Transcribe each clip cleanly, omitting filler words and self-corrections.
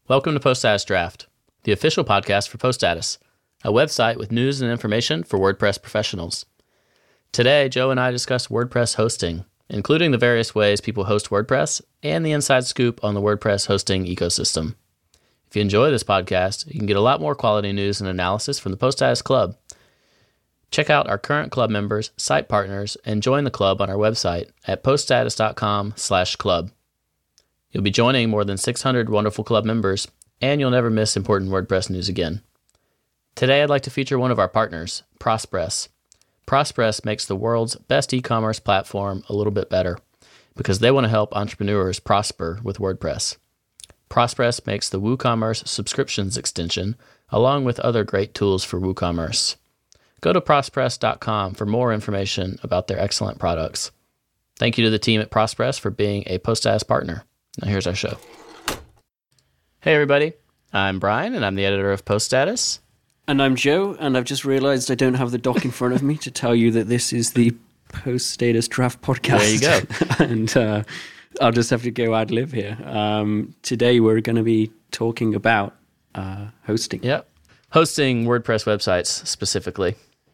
Welcome to PostStatus Draft, the official podcast for PostStatus, a website with news and information for WordPress professionals. Today, Joe and I discuss WordPress hosting, including the various ways people host WordPress and the inside scoop on the WordPress hosting ecosystem. If you enjoy this podcast, you can get a lot more quality news and analysis from the PostStatus Club. Check out our current club members, site partners, and join the club on our website at poststatus.com/club. You'll be joining more than 600 wonderful club members, and you'll never miss important WordPress news again. Today, I'd like to feature one of our partners, Prospress. Prospress makes the world's best e-commerce platform a little bit better because they want to help entrepreneurs prosper with WordPress. Prospress makes the WooCommerce subscriptions extension, along with other great tools for WooCommerce. Go to prospress.com for more information about their excellent products. Thank you to the team at Prospress for being a PostStatus partner. Now here's our show. Hey everybody, I'm Brian and I'm the editor of PostStatus. And I'm Joe, and I've just realized I don't have the doc in front of me to tell you that this is the PostStatus Draft podcast. There you go. And I'll just have to go ad lib here. Today we're going to be talking about hosting. Yep. Hosting WordPress websites specifically.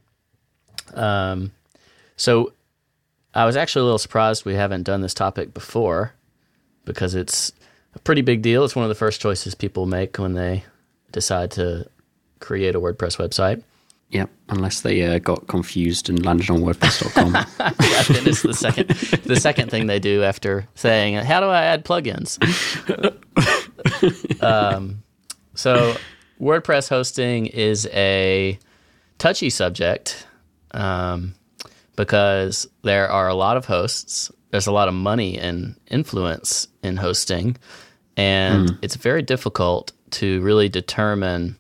So I was actually a little surprised we haven't done this topic before because it's a pretty big deal. It's one of the first choices people make when they decide to create a WordPress website. Yep, unless they got confused and landed on WordPress.com. Yeah, then it's the second thing they do after saying, how do I add plugins? So WordPress hosting is a touchy subject because there are a lot of hosts. There's a lot of money and influence in hosting, and it's very difficult to really determine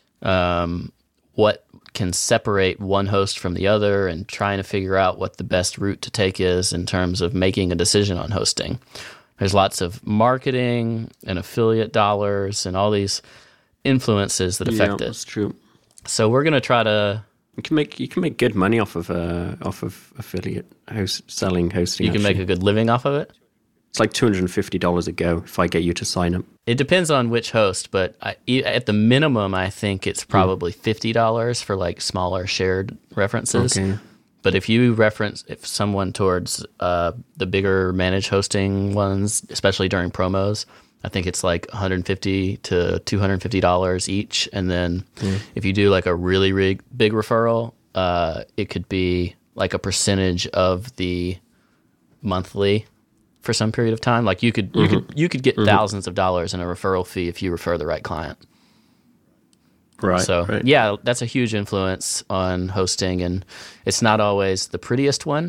what can separate one host from the other and trying to figure out what the best route to take is in terms of making a decision on hosting. There's lots of marketing and affiliate dollars and all these influences that affect it. That's true. So we're going to try to... You can make good money off of affiliate selling hosting. You can make a good living off of it? It's like $250 a go if I get you to sign up. It depends on which host, but at the minimum, I think it's probably $50 for like smaller shared references. Okay. But if you reference someone towards the bigger managed hosting ones, especially during promos, I think it's like $150 to $250 each. And then if you do like a really big referral, it could be like a percentage of the monthly for some period of time. Like you could get thousands of dollars in a referral fee if you refer the right client. Right. So yeah, that's a huge influence on hosting, and it's not always the prettiest one.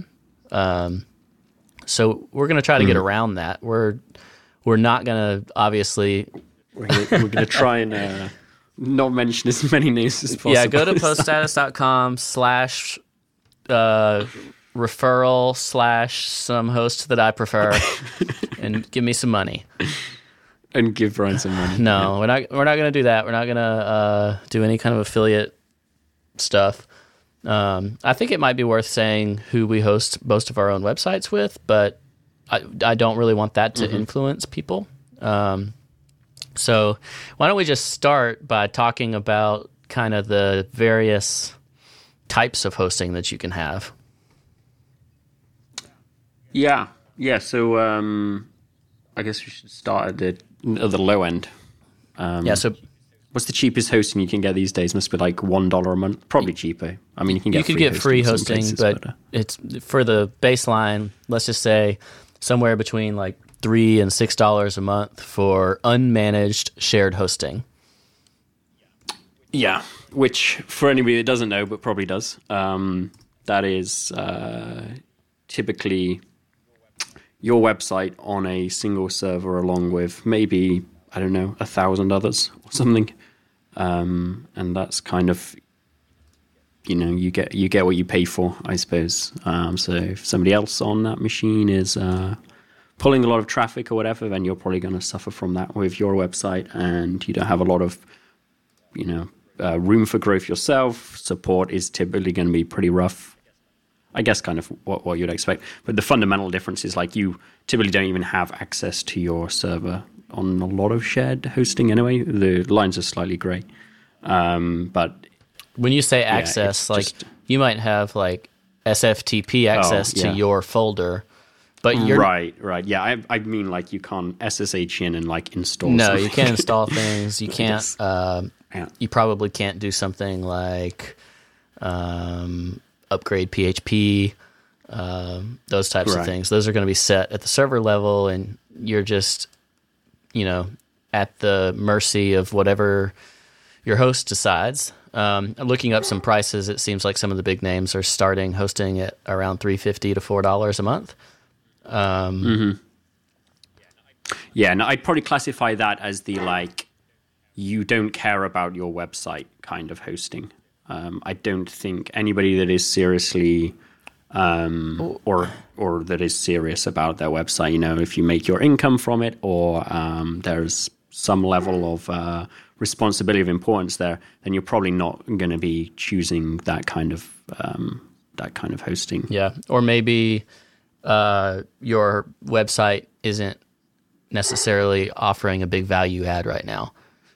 So we're going to try to get around that. We're not going to obviously. We're going to try and not mention as many names as possible. Yeah, go to poststatus.com/ referral / some host that I prefer and give me some money. And give Brian some money. No, we're not going to do that. We're not going to do any kind of affiliate stuff. I think it might be worth saying who we host most of our own websites with, but I don't really want that to influence people. So why don't we just start by talking about kind of the various types of hosting that you can have. Yeah. So I guess we should start at the low end. So what's the cheapest hosting you can get these days? Must be like $1 a month. Probably cheaper. I mean, you can get free hosting, places, but it's for the baseline. Let's just say somewhere between like $3 and $6 a month for unmanaged shared hosting. Yeah, which for anybody that doesn't know, but probably does, that is typically your website on a single server along with maybe, 1,000 others or something. And that's kind of, you get what you pay for, I suppose. So if somebody else on that machine is pulling a lot of traffic or whatever, then you're probably going to suffer from that with your website, and you don't have a lot of, room for growth yourself. Support is typically going to be pretty rough. I guess kind of what you'd expect. But the fundamental difference is like you typically don't even have access to your server on a lot of shared hosting anyway. The lines are slightly grey. But when you say access, like you might have like SFTP access to your folder, but you're right. Yeah, I mean like you can't SSH in and like install. No, something. you can't install things. You can't. You probably can't do something like upgrade PHP. Those types of things. Those are going to be set at the server level, and you're just, at the mercy of whatever your host decides. Looking up some prices, it seems like some of the big names are starting hosting at around $350 to $4 a month. Yeah, and I'd probably classify that as the like, you don't care about your website kind of hosting. I don't think anybody that is seriously or that is serious about their website, if you make your income from it, or there's some level of responsibility of importance there, then you're probably not going to be choosing that kind of hosting. Yeah, or maybe your website isn't necessarily offering a big value add right now.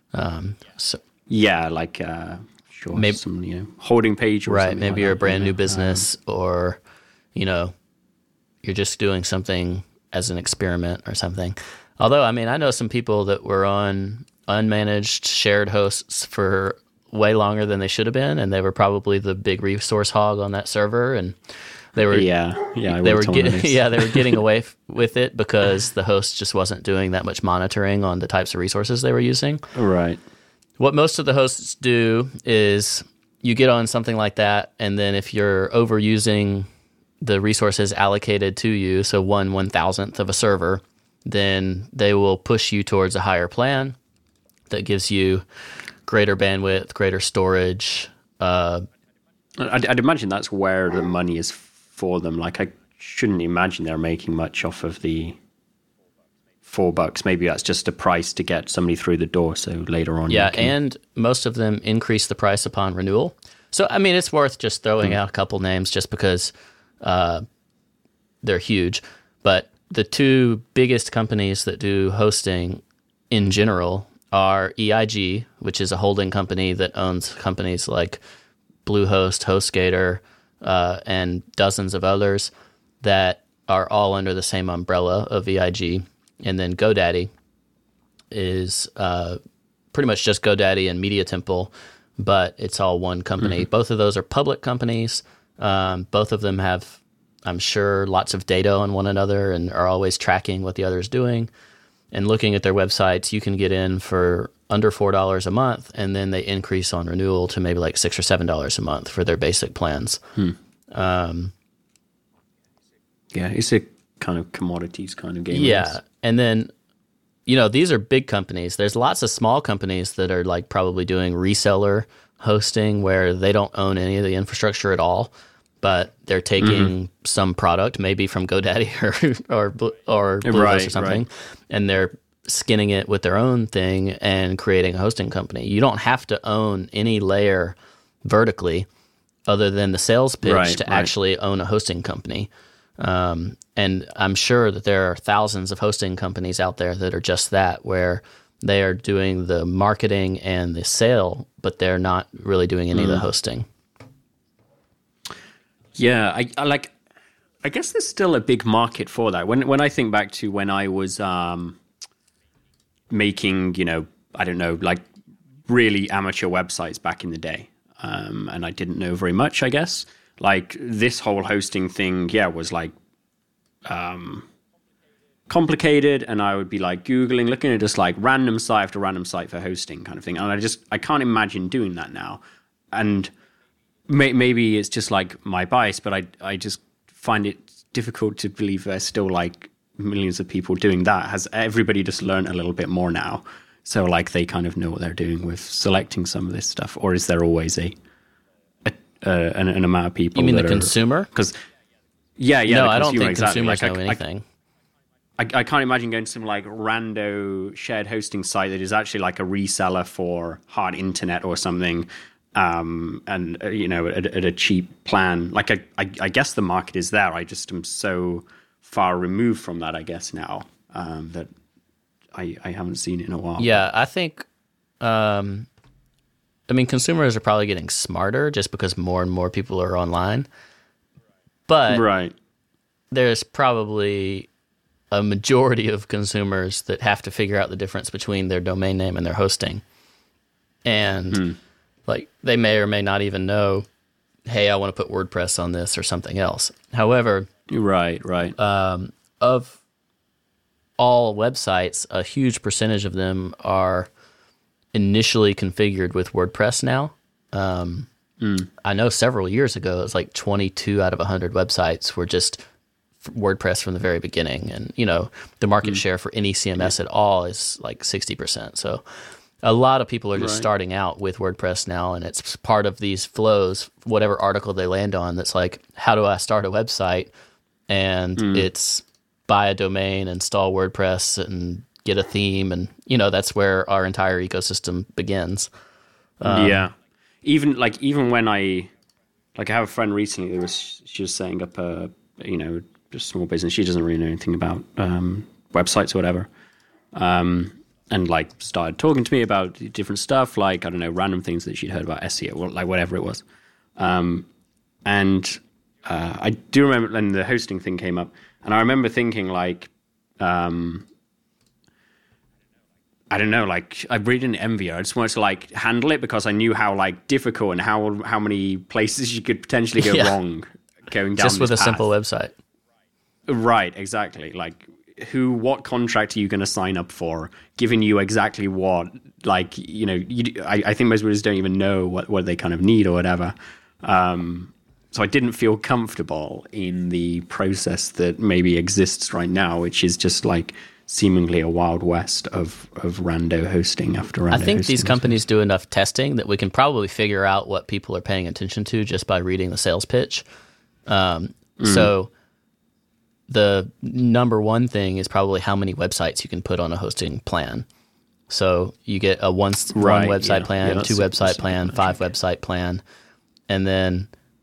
Maybe some holding page or something. Maybe you're a brand new business, or you're just doing something as an experiment or something. Although, I know some people that were on unmanaged shared hosts for way longer than they should have been, and they were probably the big resource hog on that server, and they were they were getting away with it because the host just wasn't doing that much monitoring on the types of resources they were using. Right. What most of the hosts do is you get on something like that, and then if you're overusing the resources allocated to you, so 1/1000th of a server, then they will push you towards a higher plan that gives you greater bandwidth, greater storage. I'd imagine that's where the money is for them. Like, I shouldn't imagine they're making much off of the $4. Maybe that's just a price to get somebody through the door, so later on. Yeah, and most of them increase the price upon renewal. So, it's worth just throwing out a couple names just because they're huge. But the two biggest companies that do hosting in general are EIG, which is a holding company that owns companies like Bluehost, HostGator, and dozens of others that are all under the same umbrella of EIG. And then GoDaddy is pretty much just GoDaddy and Media Temple, but it's all one company. Mm-hmm. Both of those are public companies. Both of them have, I'm sure, lots of data on one another and are always tracking what the other is doing. And looking at their websites, you can get in for under $4 a month, and then they increase on renewal to maybe like $6 or $7 a month for their basic plans. It's a kind of commodities kind of game. Yeah, and then, these are big companies. There's lots of small companies that are like probably doing reseller hosting where they don't own any of the infrastructure at all, but they're taking some product, maybe from GoDaddy or Bluehost or something, and they're skinning it with their own thing and creating a hosting company. You don't have to own any layer vertically other than the sales pitch to actually own a hosting company. And I'm sure that there are thousands of hosting companies out there that are just that, where they are doing the marketing and the sale, but they're not really doing any of the hosting. Yeah, I guess there's still a big market for that. When I think back to when I was making, like really amateur websites back in the day, and I didn't know very much, I guess. Like this whole hosting thing, was like complicated, and I would be like Googling, looking at just like random site after random site for hosting kind of thing. And I can't imagine doing that now. And maybe it's just like my bias, but I just find it difficult to believe there's still like millions of people doing that. Has everybody just learned a little bit more now? So like they kind of know what they're doing with selecting some of this stuff, or is there always an amount of people? You mean the consumer? Because no, I don't think consumers know anything. I can't imagine going to some like rando shared hosting site that is actually like a reseller for hard internet or something. And at a cheap plan. Like I guess the market is there. I just am so far removed from that, I guess now, that I haven't seen it in a while. Yeah, I think, consumers are probably getting smarter just because more and more people are online. But Right. there's probably a majority of consumers that have to figure out the difference between their domain name and their hosting. And like they may or may not even know, hey, I want to put WordPress on this or something else. However, Right. of all websites, a huge percentage of them are initially configured with WordPress now. I know several years ago, it was like 22 out of 100 websites were just WordPress from the very beginning. And, the market share for any CMS at all is like 60%. So a lot of people are just starting out with WordPress now, and it's part of these flows, whatever article they land on, that's like, how do I start a website? And it's buy a domain, install WordPress, and get a theme. And, that's where our entire ecosystem begins. Yeah. Even when I have a friend recently she was setting up a, just small business. She doesn't really know anything about websites or whatever. And like started talking to me about different stuff, like, I don't know, random things that she'd heard about SEO, or like whatever it was. And I do remember when the hosting thing came up, and I remember thinking like, I don't know, like I really didn't envy her. I just wanted to like handle it because I knew how like difficult and how many places you could potentially go wrong going down just with this a path. simple website. Right, exactly. Like what contract are you going to sign up for, giving you exactly what, like, I think most builders don't even know what they kind of need or whatever. So I didn't feel comfortable in the process that maybe exists right now, which is just like seemingly a wild west of rando hosting after rando. I think these companies do enough testing that we can probably figure out what people are paying attention to just by reading the sales pitch. So the number one thing is probably how many websites you can put on a hosting plan. So you get a one website plan, two website plan, 5 website plan. And then,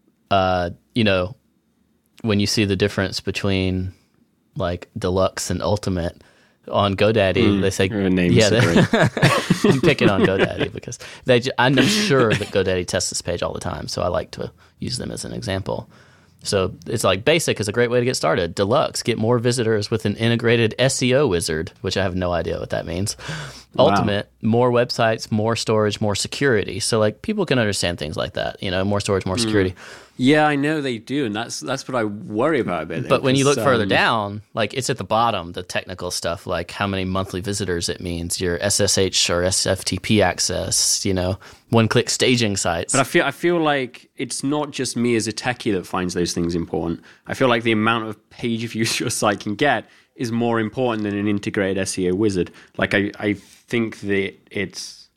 when you see the difference between like deluxe and ultimate on GoDaddy, they say, I'm picking on GoDaddy because I'm sure that GoDaddy tests this page all the time. So I like to use them as an example. So it's like basic is a great way to get started. Deluxe, get more visitors with an integrated SEO wizard, which I have no idea what that means. Wow. Ultimate, more websites, more storage, more security. So like people can understand things like that, more storage, more security. Yeah, I know they do, and that's what I worry about a bit. But when you look further down, like it's at the bottom, the technical stuff, like how many monthly visitors it means, your SSH or SFTP access, one-click staging sites. But I feel like it's not just me as a techie that finds those things important. I feel like the amount of page views your site can get is more important than an integrated SEO wizard. Like I think that it's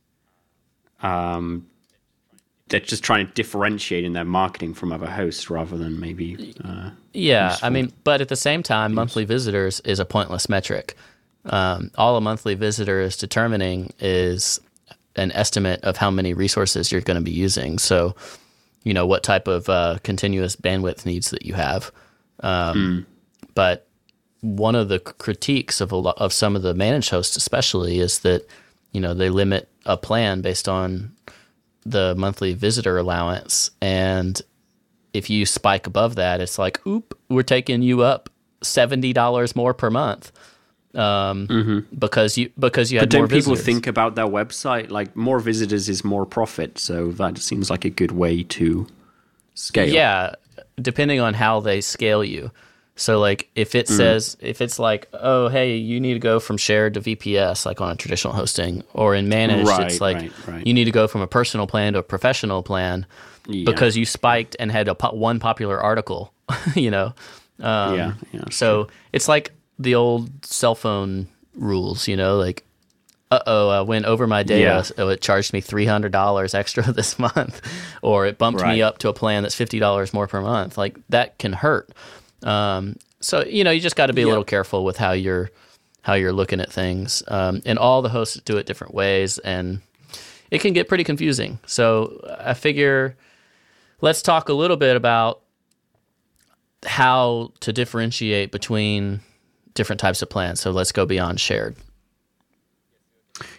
they're just trying to differentiate in their marketing from other hosts rather than maybe useful. But at the same time, monthly visitors is a pointless metric. All a monthly visitor is determining is an estimate of how many resources you're going to be using. So, what type of continuous bandwidth needs that you have. But one of the critiques of some of the managed hosts especially is that, they limit a plan based on the monthly visitor allowance, and if you spike above that, it's like, we're taking you up $70 more per month because you had more visitors. But don't people think about their website like more visitors is more profit? So that seems like a good way to scale. Yeah, depending on how they scale you. So like if it says, if it's like, oh, hey, you need to go from shared to VPS, like on a traditional hosting, or in managed, it's like you need to go from a personal plan to a professional plan because you spiked and had one popular article, So it's like the old cell phone rules, like, I went over my data, so it charged me $300 extra this month, or it bumped me up to a plan that's $50 more per month. Like that can hurt. So you just got to be a little careful with how you're looking at things. And all the hosts do it different ways, and it can get pretty confusing. So I figure let's talk a little bit about how to differentiate between different types of plans. So let's go beyond shared.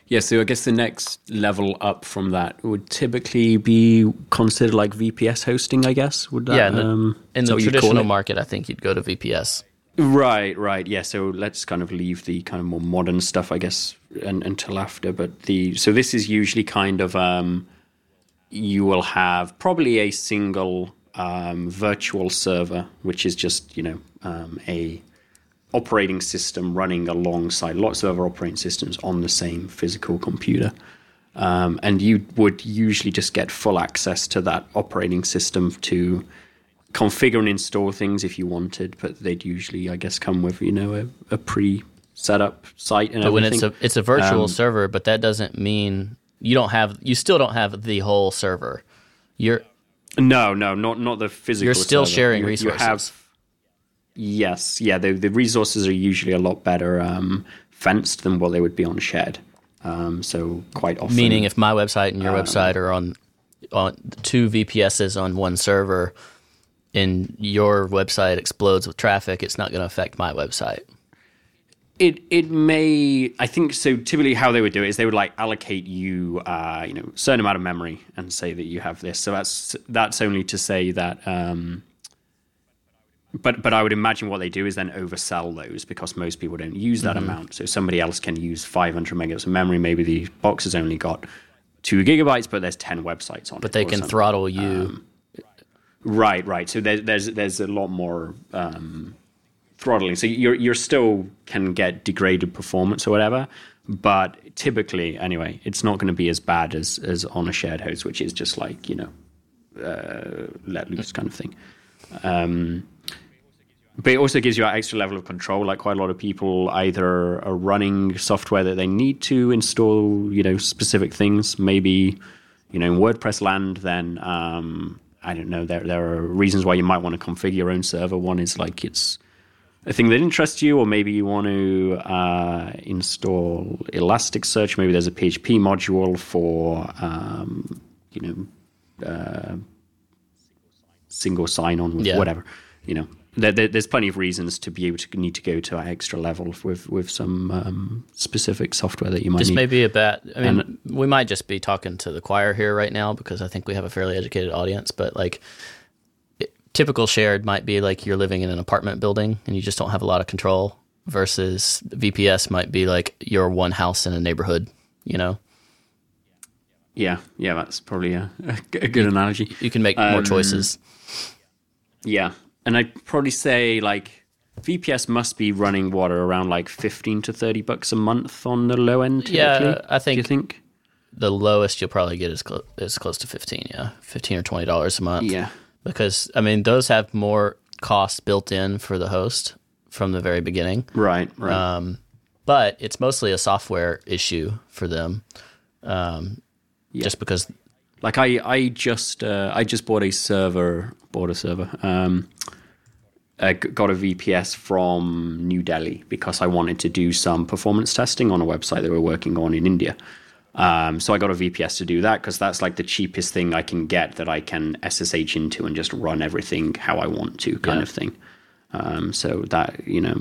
Yeah, so I guess the next level up from that would typically be considered like VPS hosting, I guess. Would that, Yeah, in the traditional it? market, I think you'd go to VPS. Right. Yeah, so let's kind of leave the kind of more modern stuff, I guess, until after. But so this is usually kind of you will have probably a single virtual server, which is just a operating system running alongside lots of other operating systems on the same physical computer. And you would usually just get full access to that operating system to configure and install things if you wanted, but they'd usually, I guess, come with a pre-set up site and everything. But when it's a virtual server, but that doesn't mean you still don't have the whole server. No, not the physical. You're still server. sharing resources. Yes, yeah. The resources are usually a lot better fenced than what they would be on shared. So quite often, meaning if my website and your website are on two VPSs on one server, and your website explodes with traffic, it's not going to affect my website. It may, I think so. Typically, how they would do it is they would like allocate you, a certain amount of memory and say that you have this. So that's only to say that. But I would imagine what they do is then oversell those because most people don't use that amount. So somebody else can use 500 megabytes of memory. Maybe the box has only got 2 gigabytes, but there's 10 websites on it. But they can throttle you. Right. So there's a lot more throttling. So you're still can get degraded performance or whatever, but typically anyway, it's not going to be as bad as on a shared host, which is just like let loose kind of thing. But it also gives you an extra level of control. Like quite a lot of people either are running software that they need to install, specific things. Maybe, in WordPress land, then I don't know. There are reasons why you might want to configure your own server. One is like it's a thing that interests you, or maybe you want to install Elasticsearch. Maybe there's a PHP module for single sign-on with whatever. There's plenty of reasons to be able to need to go to an extra level with some specific software that you might need. This may be we might just be talking to the choir here right now because I think we have a fairly educated audience, but like typical shared might be like you're living in an apartment building and you just don't have a lot of control versus VPS might be like you're one house in a neighborhood, Yeah, that's probably a good analogy. You can make more choices. Yeah. And I'd probably say like VPS must be running around like $15 to $30 a month on the low end. Typically. Yeah, I think. Do you think the lowest you'll probably get is close to 15? Yeah, $15 or $20 a month. Yeah, because those have more costs built in for the host from the very beginning. Right. But it's mostly a software issue for them. Just because. Like I just bought a server. Got a VPS from New Delhi because I wanted to do some performance testing on a website that we're working on in India. So I got a VPS to do that because that's like the cheapest thing I can get that I can SSH into and just run everything how I want to kind of thing. So that,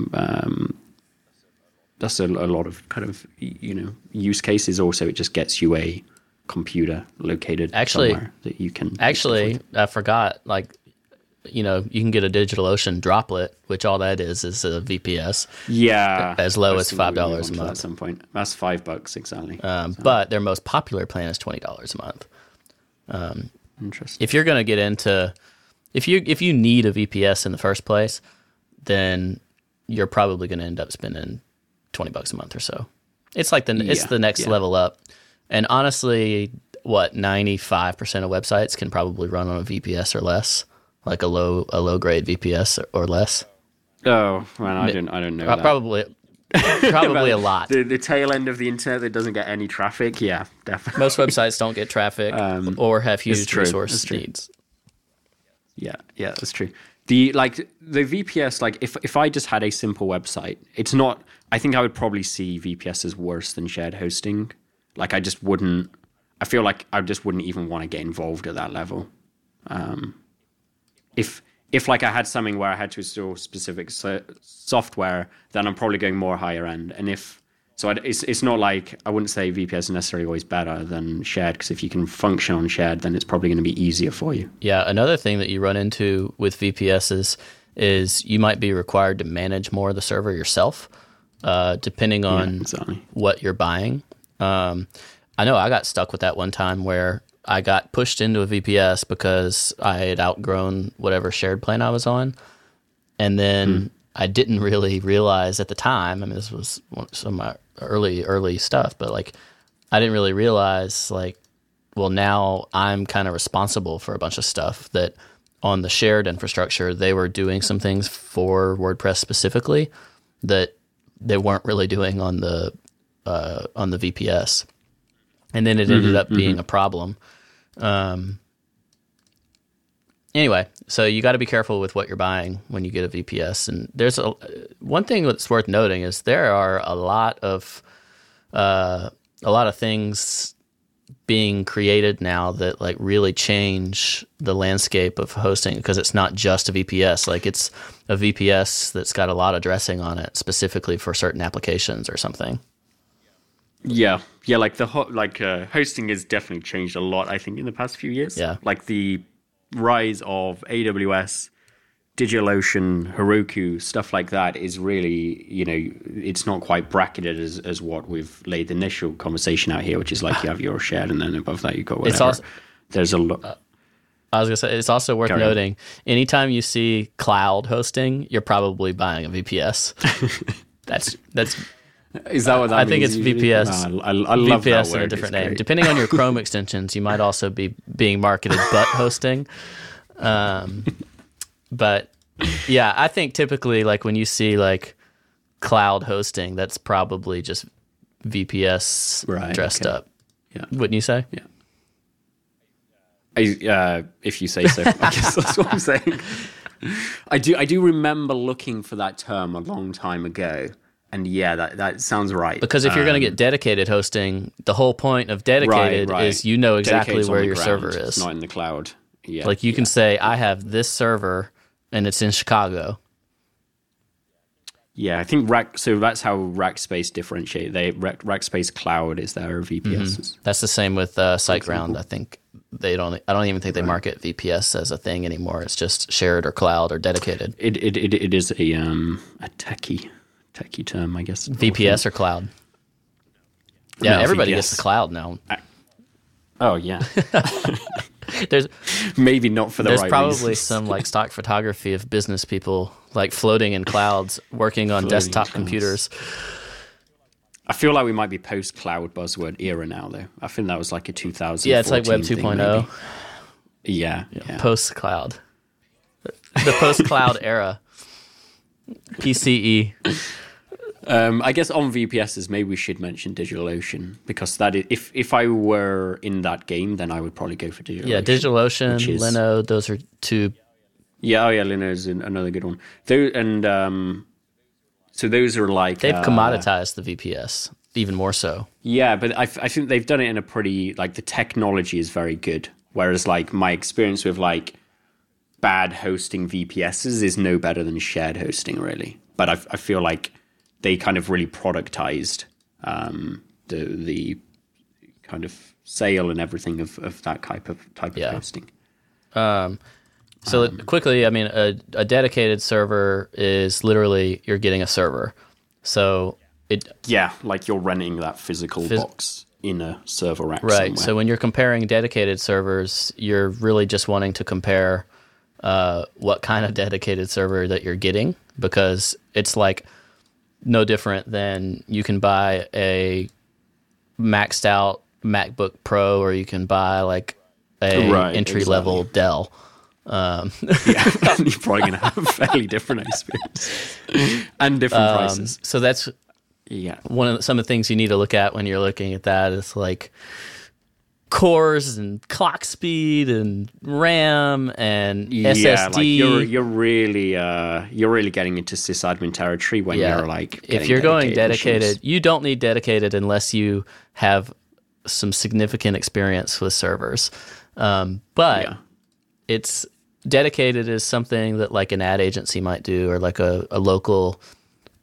that's a lot of kind of, use cases. Also, it just gets you a computer located somewhere that you can. Actually, I forgot, you can get a DigitalOcean droplet, which all that is a VPS. Yeah. As low as $5 a month. At some point. That's $5 exactly. But their most popular plan is $20 a month. Interesting. If you're going to get into, if you need a VPS in the first place, then you're probably going to end up spending $20 a month or so. It's like it's the next level up. And honestly, 95% of websites can probably run on a VPS or less, like a low grade VPS or less. Oh man, I don't know. Probably a lot. The tail end of the internet that doesn't get any traffic. Yeah, definitely. Most websites don't get traffic or have huge resource needs. Yeah, that's true. The VPS, like if I just had a simple website, it's not. I think I would probably see VPS as worse than shared hosting. Like I just wouldn't. I feel like I just wouldn't even want to get involved at that level. If like I had something where I had to install specific software, then I'm probably going more higher end. And if So it's not like, I wouldn't say VPS is necessarily always better than shared, because if you can function on shared, then it's probably going to be easier for you. Yeah, another thing that you run into with VPSs is you might be required to manage more of the server yourself, depending on what you're buying. I know I got stuck with that one time where I got pushed into a VPS because I had outgrown whatever shared plan I was on. And then I didn't really realize at the time, I mean, this was some of my early stuff, but like, I didn't really realize, like, well, now I'm kind of responsible for a bunch of stuff that on the shared infrastructure, they were doing some things for WordPress specifically that they weren't really doing on the VPS. And then it ended up being a problem. Anyway, so you got to be careful with what you're buying when you get a VPS. And there's one thing that's worth noting is there are a lot of things being created now that like really change the landscape of hosting, because it's not just a VPS. Like, it's a VPS that's got a lot of dressing on it specifically for certain applications or something. Yeah, like hosting has definitely changed a lot, I think, in the past few years. Yeah, like the rise of AWS, DigitalOcean, Heroku, stuff like that is really, it's not quite bracketed as what we've laid the initial conversation out here, which is like you have your shared and then above that you got whatever. It's also, there's a lot. I was going to say, it's also worth noting, anytime you see cloud hosting, you're probably buying a VPS. That's Is that what that I think it's VPS. No, I love VPS that word. in a different name. Depending on your Chrome extensions, you might also be being marketed butt hosting. But yeah, I think typically, like, when you see like cloud hosting, that's probably just VPS dressed up. Yeah. Wouldn't you say? Yeah. If you say so, I guess that's what I'm saying. I do remember looking for that term a long time ago. And yeah, that sounds right. Because if you're going to get dedicated hosting, the whole point of dedicated is you know exactly where your server is. It's not in the cloud. Yeah. Like, you can say, I have this server and it's in Chicago. Yeah, I think so that's how Rackspace differentiate. Rackspace Cloud is their VPS. That's the same with SiteGround. I think I don't even think they market VPS as a thing anymore. It's just shared or cloud or dedicated. It is a techie term, I guess. VPS or cloud? Yeah, no, everybody gets the cloud now. Oh yeah. There's maybe not for the right reasons. There's probably reasons. some like stock photography of business people like floating in clouds, working on desktop computers. I feel like we might be post-cloud buzzword era now, though. I think that was like a 2014 Yeah, it's like Web 2.0. Yeah. Post-cloud. The post-cloud era. PCE. I guess on VPSs, maybe we should mention DigitalOcean, because that is, if I were in that game, then I would probably go for DigitalOcean. Yeah, DigitalOcean, Linode, those are two. Yeah, Linode is another good one. So those are like... They've commoditized the VPS, even more so. Yeah, but I think they've done it in a pretty... Like, the technology is very good, whereas like my experience with like bad hosting VPSs is no better than shared hosting, really. But I feel like they kind of really productized the kind of sale and everything of that type of hosting. So quickly, I mean, a dedicated server is literally you're getting a server. So like you're renting that physical box in a server rack right. somewhere. So when you're comparing dedicated servers, you're really just wanting to compare what kind of dedicated server that you're getting, because it's like no different than you can buy a maxed out MacBook Pro, or you can buy like a entry level Dell. Yeah, you're probably going to have a fairly different experience and different prices. So that's some of the things you need to look at when you're looking at that is like cores and clock speed and RAM and SSD. Like you're really getting into sysadmin territory when you're like if you're going dedicated, you don't need dedicated unless you have some significant experience with servers. But it's dedicated is something that like an ad agency might do, or like a local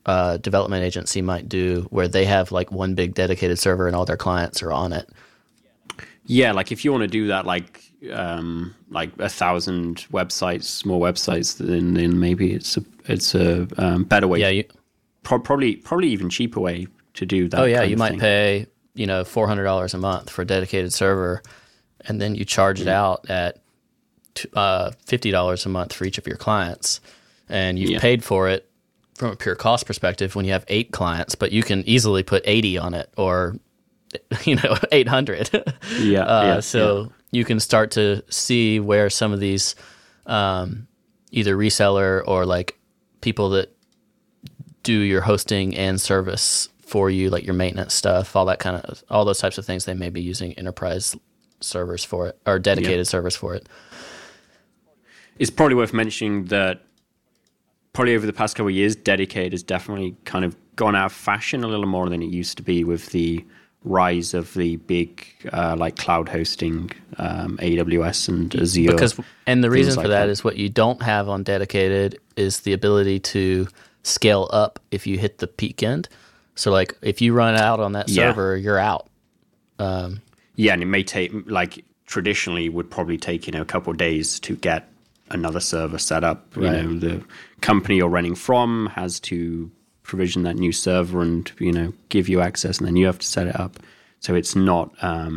development agency might do, where they have like one big dedicated server and all their clients are on it. Yeah, like if you want to do that, like 1,000 websites, small websites, then maybe it's a better way. Yeah, probably even cheaper way to do that. Oh yeah, kind you of might thing. pay $400 a month for a dedicated server, and then you charge it out at $50 a month for each of your clients, and you've paid for it from a pure cost perspective when you have 8 clients, but you can easily put 80 on it, or 800. So you can start to see where some of these either reseller or like people that do your hosting and service for you, like your maintenance stuff, all those types of things, they may be using enterprise servers for it, or dedicated servers for it. It's probably worth mentioning that probably over the past couple of years, dedicated has definitely kind of gone out of fashion a little more than it used to be with the rise of the big like cloud hosting, AWS and Azure. And the reason for that is what you don't have on dedicated is the ability to scale up if you hit the peak end. So like if you run out on that server, you're out. And it may take, like traditionally would probably take, a couple of days to get another server set up. Right. The company you're running from has to provision that new server and, give you access, and then you have to set it up. So it's not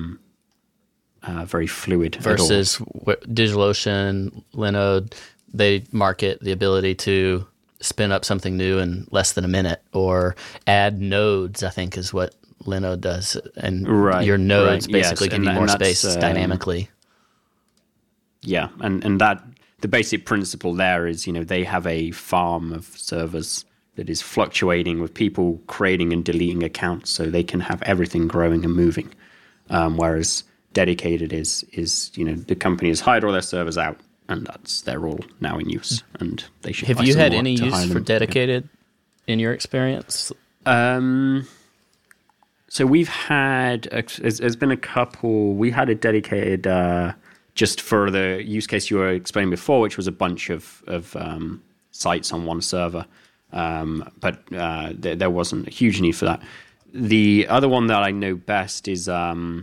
very fluid versus DigitalOcean, Linode, they market the ability to spin up something new in less than a minute, or add nodes, I think is what Linode does. And your nodes basically give you more space dynamically. Yeah, and that the basic principle there is, they have a farm of servers that is fluctuating with people creating and deleting accounts, so they can have everything growing and moving. Whereas dedicated is the company has hired all their servers out, and they're all now in use, and they should. Have you had any use for dedicated in your experience? So we've had there's been a couple. We had a dedicated just for the use case you were explaining before, which was a bunch of sites on one server. But there wasn't a huge need for that. The other one that I know best is client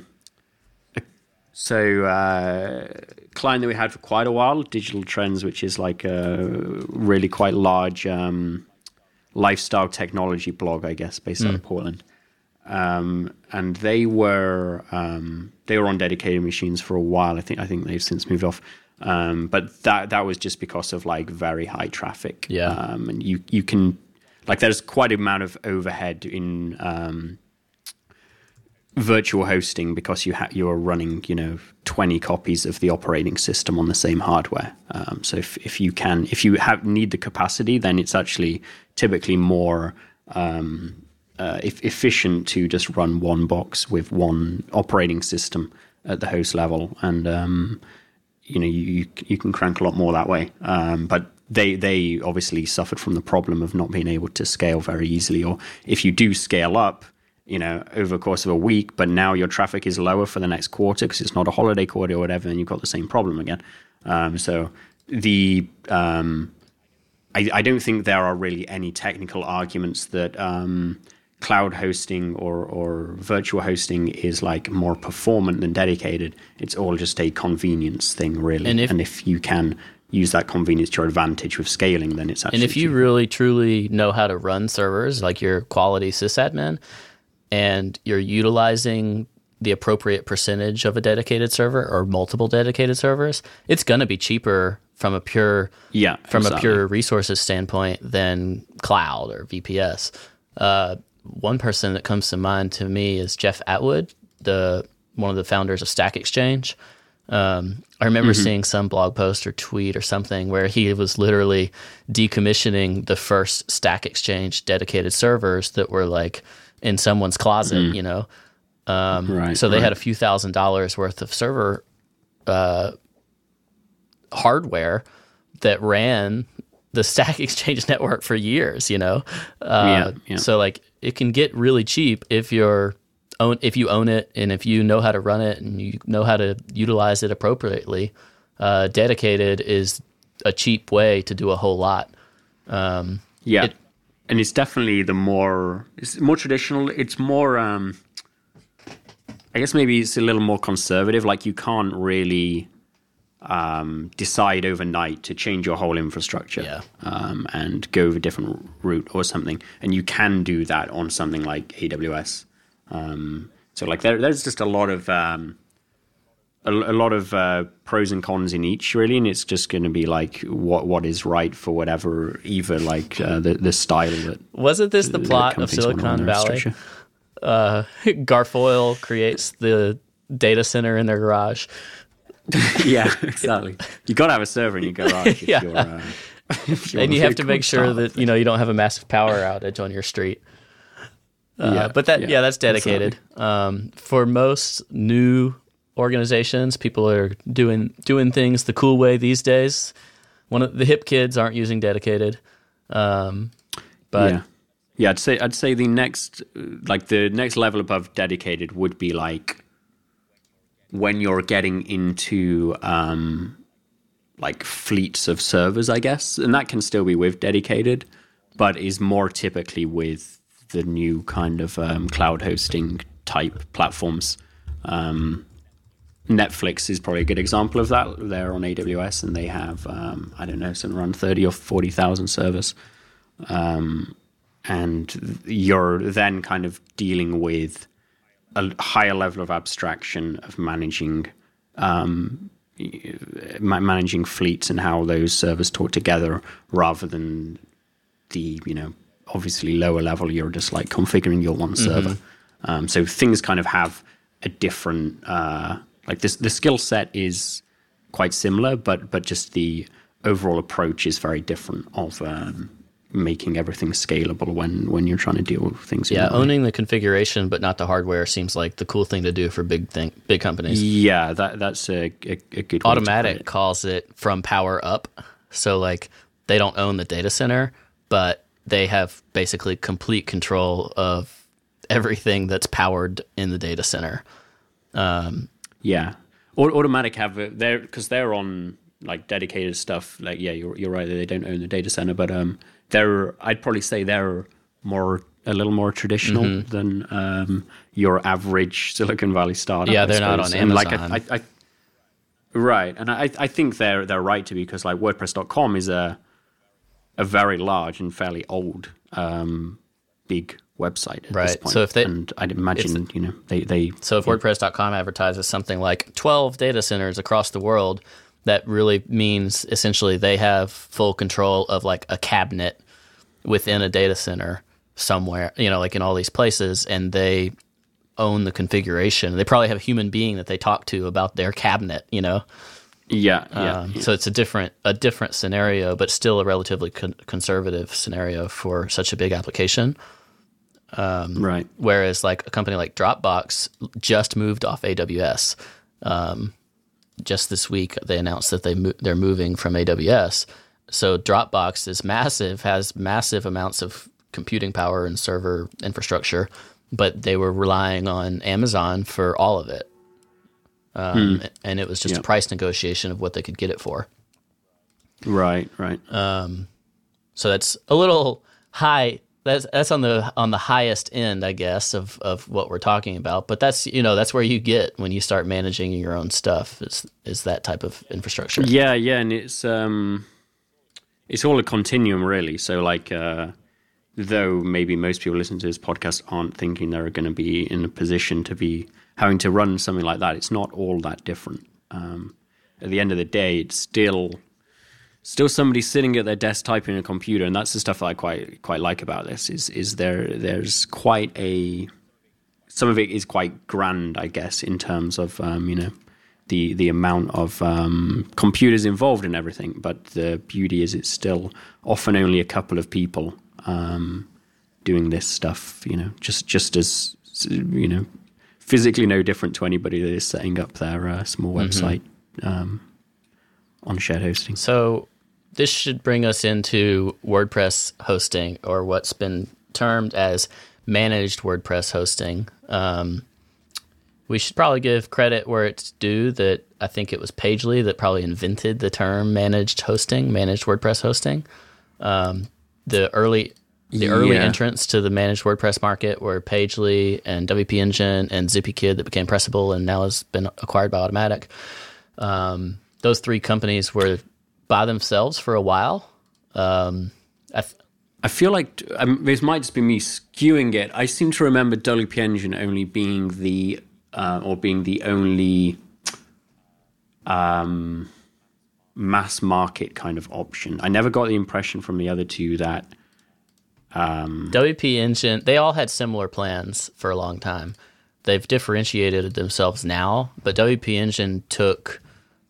that we had for quite a while, Digital Trends, which is like a really quite large lifestyle technology blog, I guess, based out of Portland. And they were on dedicated machines for a while. I think they've since moved off. But that was just because of like very high traffic. Yeah. And you can, like, there's quite an amount of overhead in virtual hosting because you are running 20 copies of the operating system on the same hardware. So if you need the capacity, then it's actually typically more efficient to just run one box with one operating system at the host level, and you can crank a lot more that way. But they obviously suffered from the problem of not being able to scale very easily, or if you do scale up, over the course of a week, but now your traffic is lower for the next quarter because it's not a holiday quarter or whatever, and you've got the same problem again. So I don't think there are really any technical arguments that cloud hosting or virtual hosting is like more performant than dedicated. It's all just a convenience thing, really. And if you can use that convenience to your advantage with scaling, then it's actually. And if you really truly know how to run servers, like your quality sysadmin, and you're utilizing the appropriate percentage of a dedicated server or multiple dedicated servers, it's going to be cheaper from a pure resources standpoint than cloud or VPS. One person that comes to mind to me is Jeff Atwood, one of the founders of Stack Exchange. I remember seeing some blog post or tweet or something where he was literally decommissioning the first Stack Exchange dedicated servers that were like in someone's closet, So they had a few $1,000s worth of server hardware that ran the Stack Exchange network for years, So like it can get really cheap if you own it, and if you know how to run it and you know how to utilize it appropriately. Dedicated is a cheap way to do a whole lot. and it's definitely it's more traditional. It's more, I guess maybe it's a little more conservative. Like you can't really decide overnight to change your whole infrastructure and go a different route or something. And you can do that on something like AWS. So like there's just a lot of pros and cons in each, really, and it's just going to be like what is right for whatever, either like the style that wasn't this the plot of Silicon Valley? Garfoyle creates the data center in their garage. Yeah, exactly. You got to have a server in your garage if you're and you have to make sure that you don't have a massive power outage on your street. But that's dedicated. For most new organizations, people are doing things the cool way these days. One of the hip kids aren't using dedicated. But I'd say the next level above dedicated would be like when you're getting into like fleets of servers, I guess, and that can still be with dedicated, but is more typically with the new kind of cloud hosting type platforms. Netflix is probably a good example of that. They're on AWS and they have, something around 30 or 40,000 servers. And you're then kind of dealing with a higher level of abstraction of managing fleets and how those servers talk together, rather than the obviously lower level. You're just like configuring your one server. So things kind of have a different like this. The skill set is quite similar, but just the overall approach is very different of making everything scalable when you're trying to deal with things. Yeah, owning the configuration but not the hardware seems like the cool thing to do for big companies. Yeah, that's a good way Automatic calls it from power up. So like they don't own the data center, but they have basically complete control of everything that's powered in the data center. Automatic have it there because they're on like dedicated stuff. Like you're right, they don't own the data center, but I'd probably say they're a little more traditional than your average Silicon Valley startup. Yeah, they're not on Amazon. And like right, and I think they're right to be, because like WordPress.com is a very large and fairly old big website at this point. So if and I'd imagine they so if WordPress.com advertises something like 12 data centers across the world, that really means essentially they have full control of like a cabinet within a data center somewhere, like in all these places, and they own the configuration. They probably have a human being that they talk to about their cabinet, Yeah. So it's a different scenario, but still a relatively conservative scenario for such a big application. Right. Whereas like a company like Dropbox just moved off AWS. Just this week, they announced that they're moving from AWS. So Dropbox is massive, has massive amounts of computing power and server infrastructure, but they were relying on Amazon for all of it. And it was just a price negotiation of what they could get it for. Right. So that's a little high. That's on the highest end, I guess, of what we're talking about. But that's where you get when you start managing your own stuff is that type of infrastructure. Yeah, and it's all a continuum, really. So like, though maybe most people listening to this podcast aren't thinking they're going to be in a position to be having to run something like that, it's not all that different. At the end of the day, it's still somebody sitting at their desk typing on a computer, and that's the stuff that I quite like about this. Is there's quite some of it is quite grand, I guess, in terms of the amount of computers involved in everything. But the beauty is it's still often only a couple of people doing this stuff. Just as physically no different to anybody that is setting up their small website on shared hosting. So this should bring us into WordPress hosting, or what's been termed as managed WordPress hosting. We should probably give credit where it's due, that I think it was Pagely that probably invented the term managed WordPress hosting. The The early entrants to the managed WordPress market were Pagely and WP Engine and ZippyKid that became Pressable and now has been acquired by Automatic. Those three companies were by themselves for a while. I feel like this might just be me skewing it. I seem to remember WP Engine only being the only mass market kind of option. I never got the impression from the other two that WP Engine, they all had similar plans for a long time. They've differentiated themselves now, but WP Engine took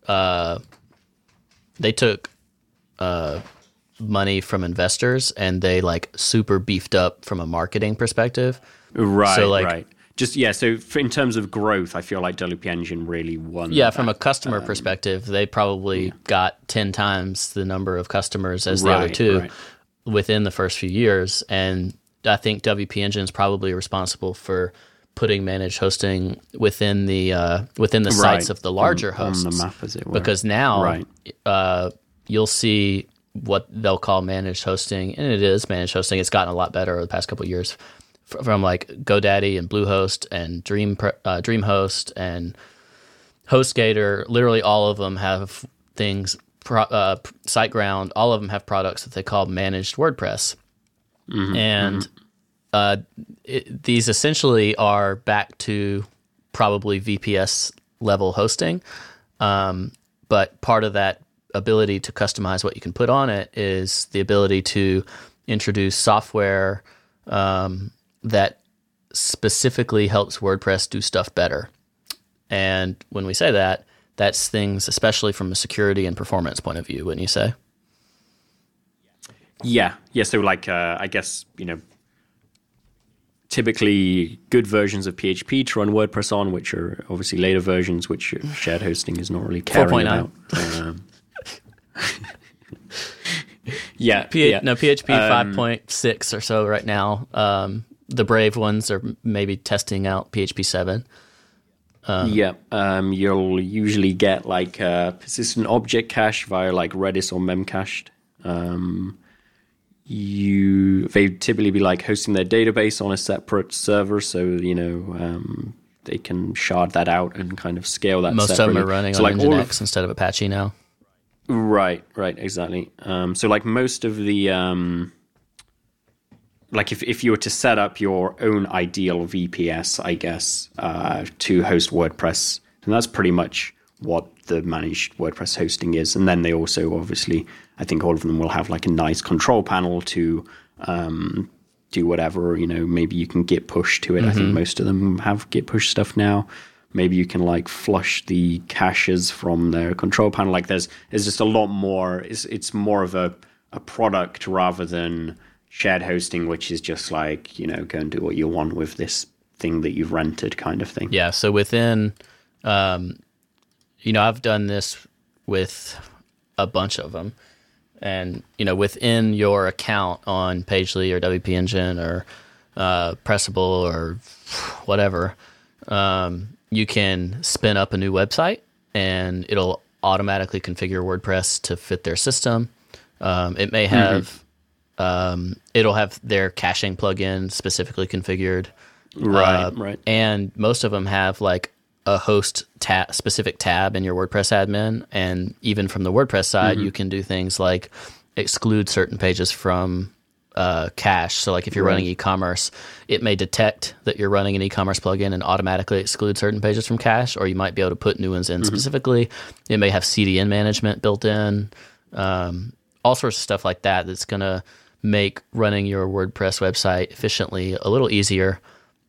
money from investors and they like super beefed up from a marketing perspective. Right, so right. So in terms of growth, I feel like WP Engine really won. Yeah, from a customer perspective, they probably got 10 times the number of customers as the other two within the first few years. And I think WP Engine is probably responsible for putting managed hosting within the sites of the larger hosts on the map, as it were. Because now you'll see what they'll call managed hosting, and it is managed hosting. It's gotten a lot better over the past couple of years, from like GoDaddy and Bluehost and DreamHost and HostGator. Literally all of them have things. SiteGround, all of them have products that they call managed WordPress, and these essentially are back to probably VPS level hosting, but part of that ability to customize what you can put on it is the ability to introduce software that specifically helps WordPress do stuff better. And when we say that, that's things especially from a security and performance point of view, wouldn't you say? Yeah. So like, I guess, typically good versions of PHP to run WordPress on, which are obviously later versions, which shared hosting is not really caring about. PHP 5.6 or so right now. The brave ones are maybe testing out PHP 7. You'll usually get like persistent object cache via like Redis or Memcached. They typically be like hosting their database on a separate server, so they can shard that out and kind of scale that. Most separately. of them are running on like Nginx instead of Apache now. Right, exactly. So like most of the like if you were to set up your own ideal VPS, I guess, to host WordPress, and that's pretty much what the managed WordPress hosting is. And then they also, obviously, I think all of them will have like a nice control panel to do whatever, maybe you can Git push to it. I think most of them have Git push stuff now. Maybe you can like flush the caches from their control panel. Like there's just a lot more. It's more of a product rather than shared hosting, which is just like, go and do what you want with this thing that you've rented kind of thing. Yeah. So within, I've done this with a bunch of them. And, within your account on Pagely or WP Engine or Pressable or whatever, you can spin up a new website and it'll automatically configure WordPress to fit their system. It may have, it'll have their caching plugin specifically configured. Right. And most of them have like a host specific tab in your WordPress admin. And even from the WordPress side, you can do things like exclude certain pages from cache. So like if you're running e-commerce, it may detect that you're running an e-commerce plugin and automatically exclude certain pages from cache, or you might be able to put new ones in specifically. It may have CDN management built in, all sorts of stuff like that that's going to make running your WordPress website efficiently a little easier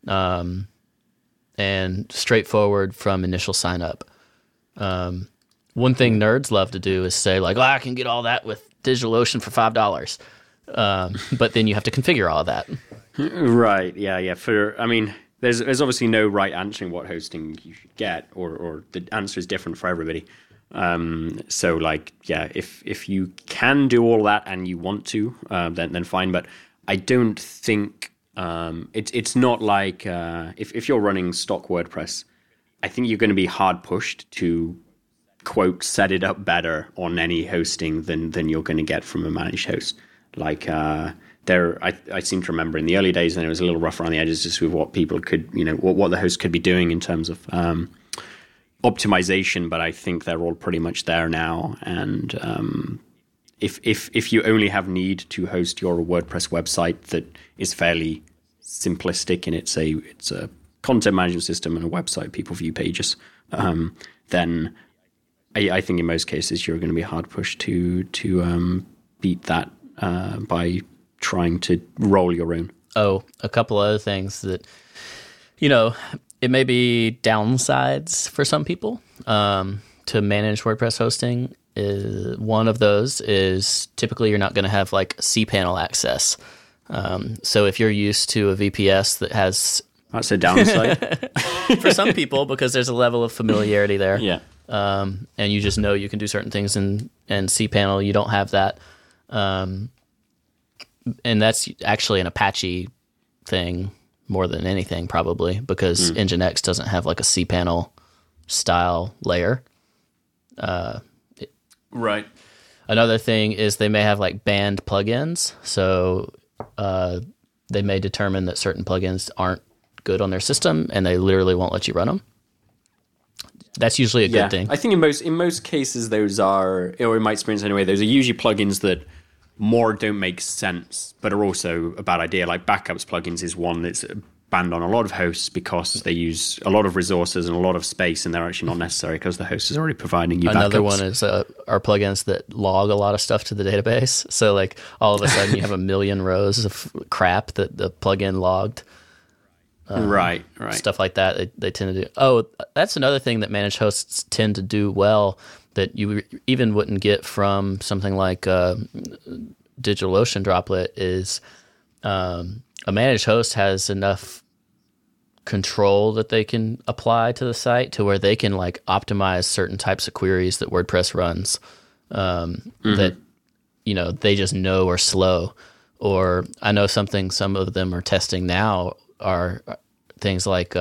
and straightforward from initial sign up. One thing nerds love to do is say like, I can get all that with DigitalOcean for $5. But then you have to configure all of that. Right. Yeah. There's obviously no right answering what hosting you should get, or the answer is different for everybody. So like, if you can do all that and you want to, then fine. But I don't think it's not like if you're running stock WordPress, I think you're going to be hard pushed to quote set it up better on any hosting than you're going to get from a managed host. Like I seem to remember in the early days, and it was a little rough around the edges just with what people could, what the host could be doing in terms of optimization. But I think they're all pretty much there now. And if you only have need to host your WordPress website that is fairly simplistic and it's a content management system and a website, people view pages, then I think in most cases you're going to be hard pushed to beat that by trying to roll your own. Oh, a couple other things that, it may be downsides for some people to manage WordPress hosting. One of those is typically you're not going to have like cPanel access. So if you're used to a VPS that has... That's a downside. For some people, because there's a level of familiarity there. Yeah. And you just know you can do certain things in cPanel. You don't have that. And that's actually an Apache thing more than anything, probably, because Nginx doesn't have like a cPanel style layer. Right. Another thing is they may have like banned plugins. So they may determine that certain plugins aren't good on their system and they literally won't let you run them. That's usually a good thing. I think in most cases those are, or in my experience anyway, those are usually plugins that more don't make sense, but are also a bad idea. Like backups plugins is one that's banned on a lot of hosts because they use a lot of resources and a lot of space, and they're actually not necessary because the host is already providing you Another backups. one is are plugins that log a lot of stuff to the database. So like all of a sudden you have a million rows of crap that the plugin logged. Right. Stuff like that they tend to do. Oh, that's another thing that managed hosts tend to do well that you even wouldn't get from something like DigitalOcean Droplet is a managed host has enough control that they can apply to the site to where they can like optimize certain types of queries that WordPress runs that they just know are slow. Or I know some of them are testing now are things like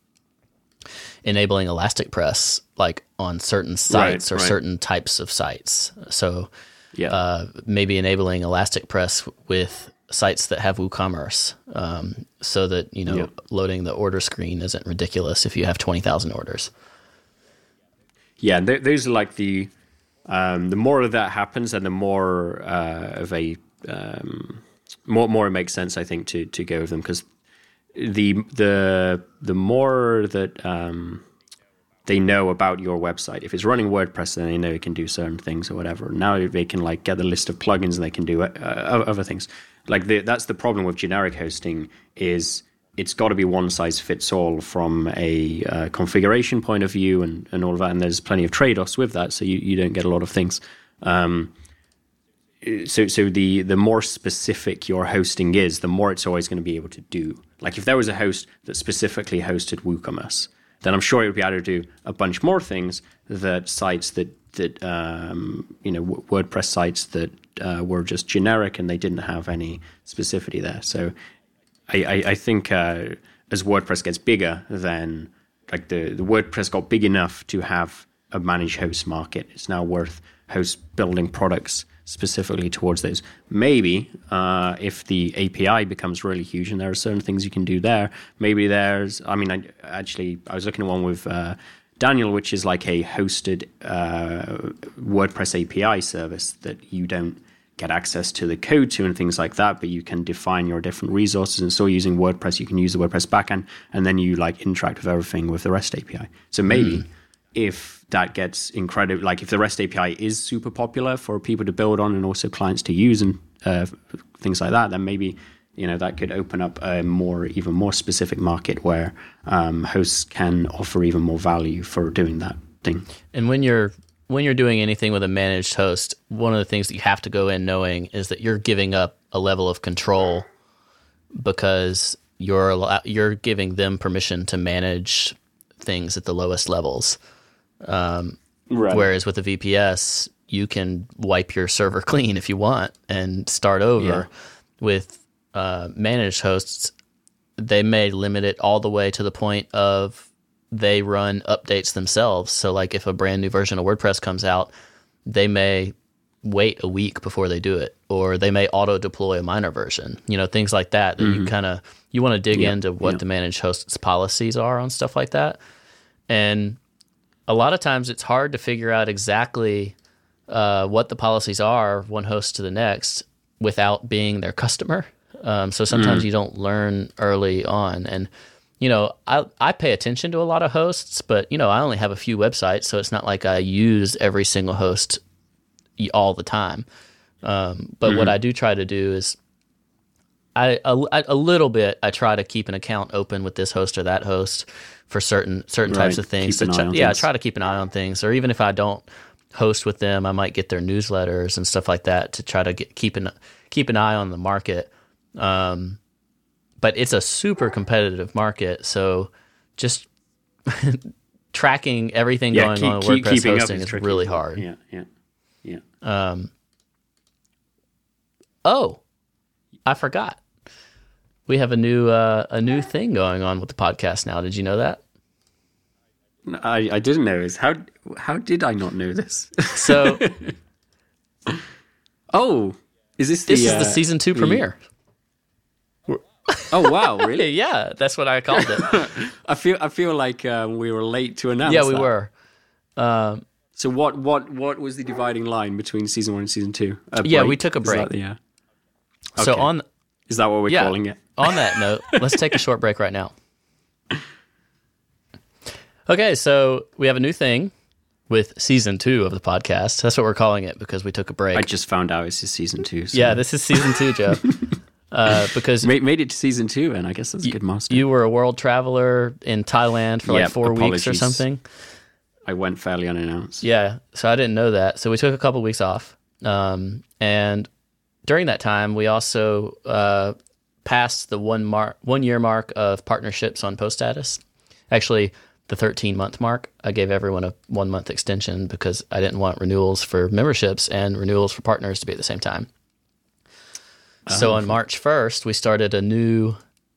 enabling Elastic Press, like on certain sites or certain types of sites. So maybe enabling Elastic Press with sites that have WooCommerce, so that loading the order screen isn't ridiculous if you have 20,000 orders. Yeah, those are like the more of that happens, and the more of a more it makes sense, I think, to go with them, because the more that they know about your website. If it's running WordPress, then they know it can do certain things or whatever. Now they can like get the list of plugins and they can do other things. Like that's the problem with generic hosting is it's got to be one size fits all from a configuration point of view and all of that. And there's plenty of trade-offs with that, so you don't get a lot of things. So the more specific your hosting is, the more it's always going to be able to do. Like if there was a host that specifically hosted WooCommerce, then I'm sure it would be able to do a bunch more things that sites that WordPress sites that were just generic and they didn't have any specificity there. So I think as WordPress gets bigger, then like the WordPress got big enough to have a managed host market. It's now worth host building products specifically towards those. Maybe if the API becomes really huge and there are certain things you can do there, maybe there's, I was looking at one with Daniel, which is like a hosted WordPress API service that you don't get access to the code to and things like that, but you can define your different resources, and so using WordPress, you can use the WordPress backend, and then you like interact with everything with the REST API. So maybe if that gets incredible, like if the REST API is super popular for people to build on and also clients to use and things like that, then maybe that could open up a even more specific market where hosts can offer even more value for doing that thing. And when you're doing anything with a managed host, one of the things that you have to go in knowing is that you're giving up a level of control because you're giving them permission to manage things at the lowest levels. Whereas with a VPS, you can wipe your server clean if you want and start over. Yeah. With managed hosts, they may limit it all the way to the point of they run updates themselves. So like if a brand new version of WordPress comes out, they may wait a week before they do it, or they may auto deploy a minor version, things like that you you want to dig into what the managed host's policies are on stuff like that. And a lot of times it's hard to figure out exactly what the policies are one host to the next without being their customer. So sometimes you don't learn early on. And, I pay attention to a lot of hosts, but, I only have a few websites, so it's not like I use every single host all the time. But what I do try to do is a little bit, I try to keep an account open with this host or that host for certain types of things. I try to keep an eye on things. Or even if I don't host with them, I might get their newsletters and stuff like that to try to keep an eye on the market. But it's a super competitive market, so just tracking everything going on in WordPress hosting is really hard. Yeah. Oh, I forgot. We have a new thing going on with the podcast now. Did you know that? I didn't know this. How did I not know this? So, this is the season 2 premiere. Oh wow! Really? Yeah, that's what I called it. I feel like we were late to announce. Yeah, we were. So what was the dividing line between season 1 and season 2? We took a break. Okay. So is that what we're calling it? On that note, let's take a short break right now. Okay, so we have a new thing with season 2 of the podcast. That's what we're calling it because we took a break. I just found out this is season 2. So. Yeah, this is season 2, Joe. Because made it to season 2, and I guess that's a good milestone. You were a world traveler in Thailand for 4 weeks or something. I went fairly unannounced. Yeah, so I didn't know that. So we took a couple weeks off, and during that time, we also passed the 1 year mark of partnerships on PostStatus. Actually, the 13-month mark. I gave everyone a 1 month extension because I didn't want renewals for memberships and renewals for partners to be at the same time. So on March 1st, we started a new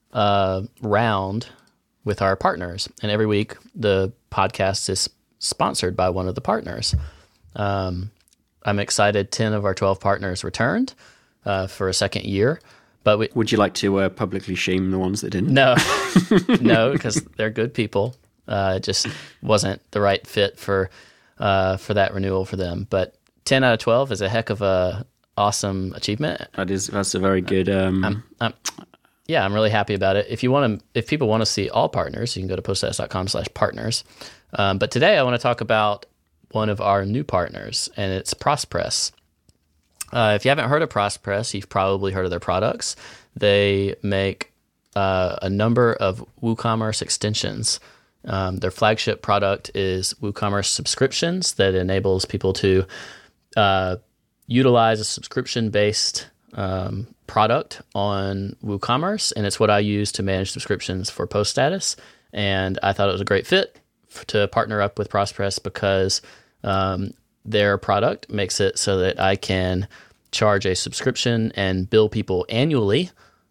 round with our partners. And every week, the podcast is sponsored by one of the partners. I'm excited 10 of our 12 partners returned for a second year. But would you like to publicly shame the ones that didn't? No, because they're good people. It just wasn't the right fit for that renewal for them. But 10 out of 12 is a heck of a awesome achievement. That's a very good. I'm really happy about it. If people want to see all partners, you can go to poststatus.com/partners. But today I want to talk about one of our new partners, and it's ProsPress. If you haven't heard of ProsPress, you've probably heard of their products. They make a number of WooCommerce extensions. Their flagship product is WooCommerce subscriptions that enables people to utilize a subscription-based product on WooCommerce, and it's what I use to manage subscriptions for PostStatus. And I thought it was a great fit to partner up with ProsPress because their product makes it so that I can charge a subscription and bill people annually,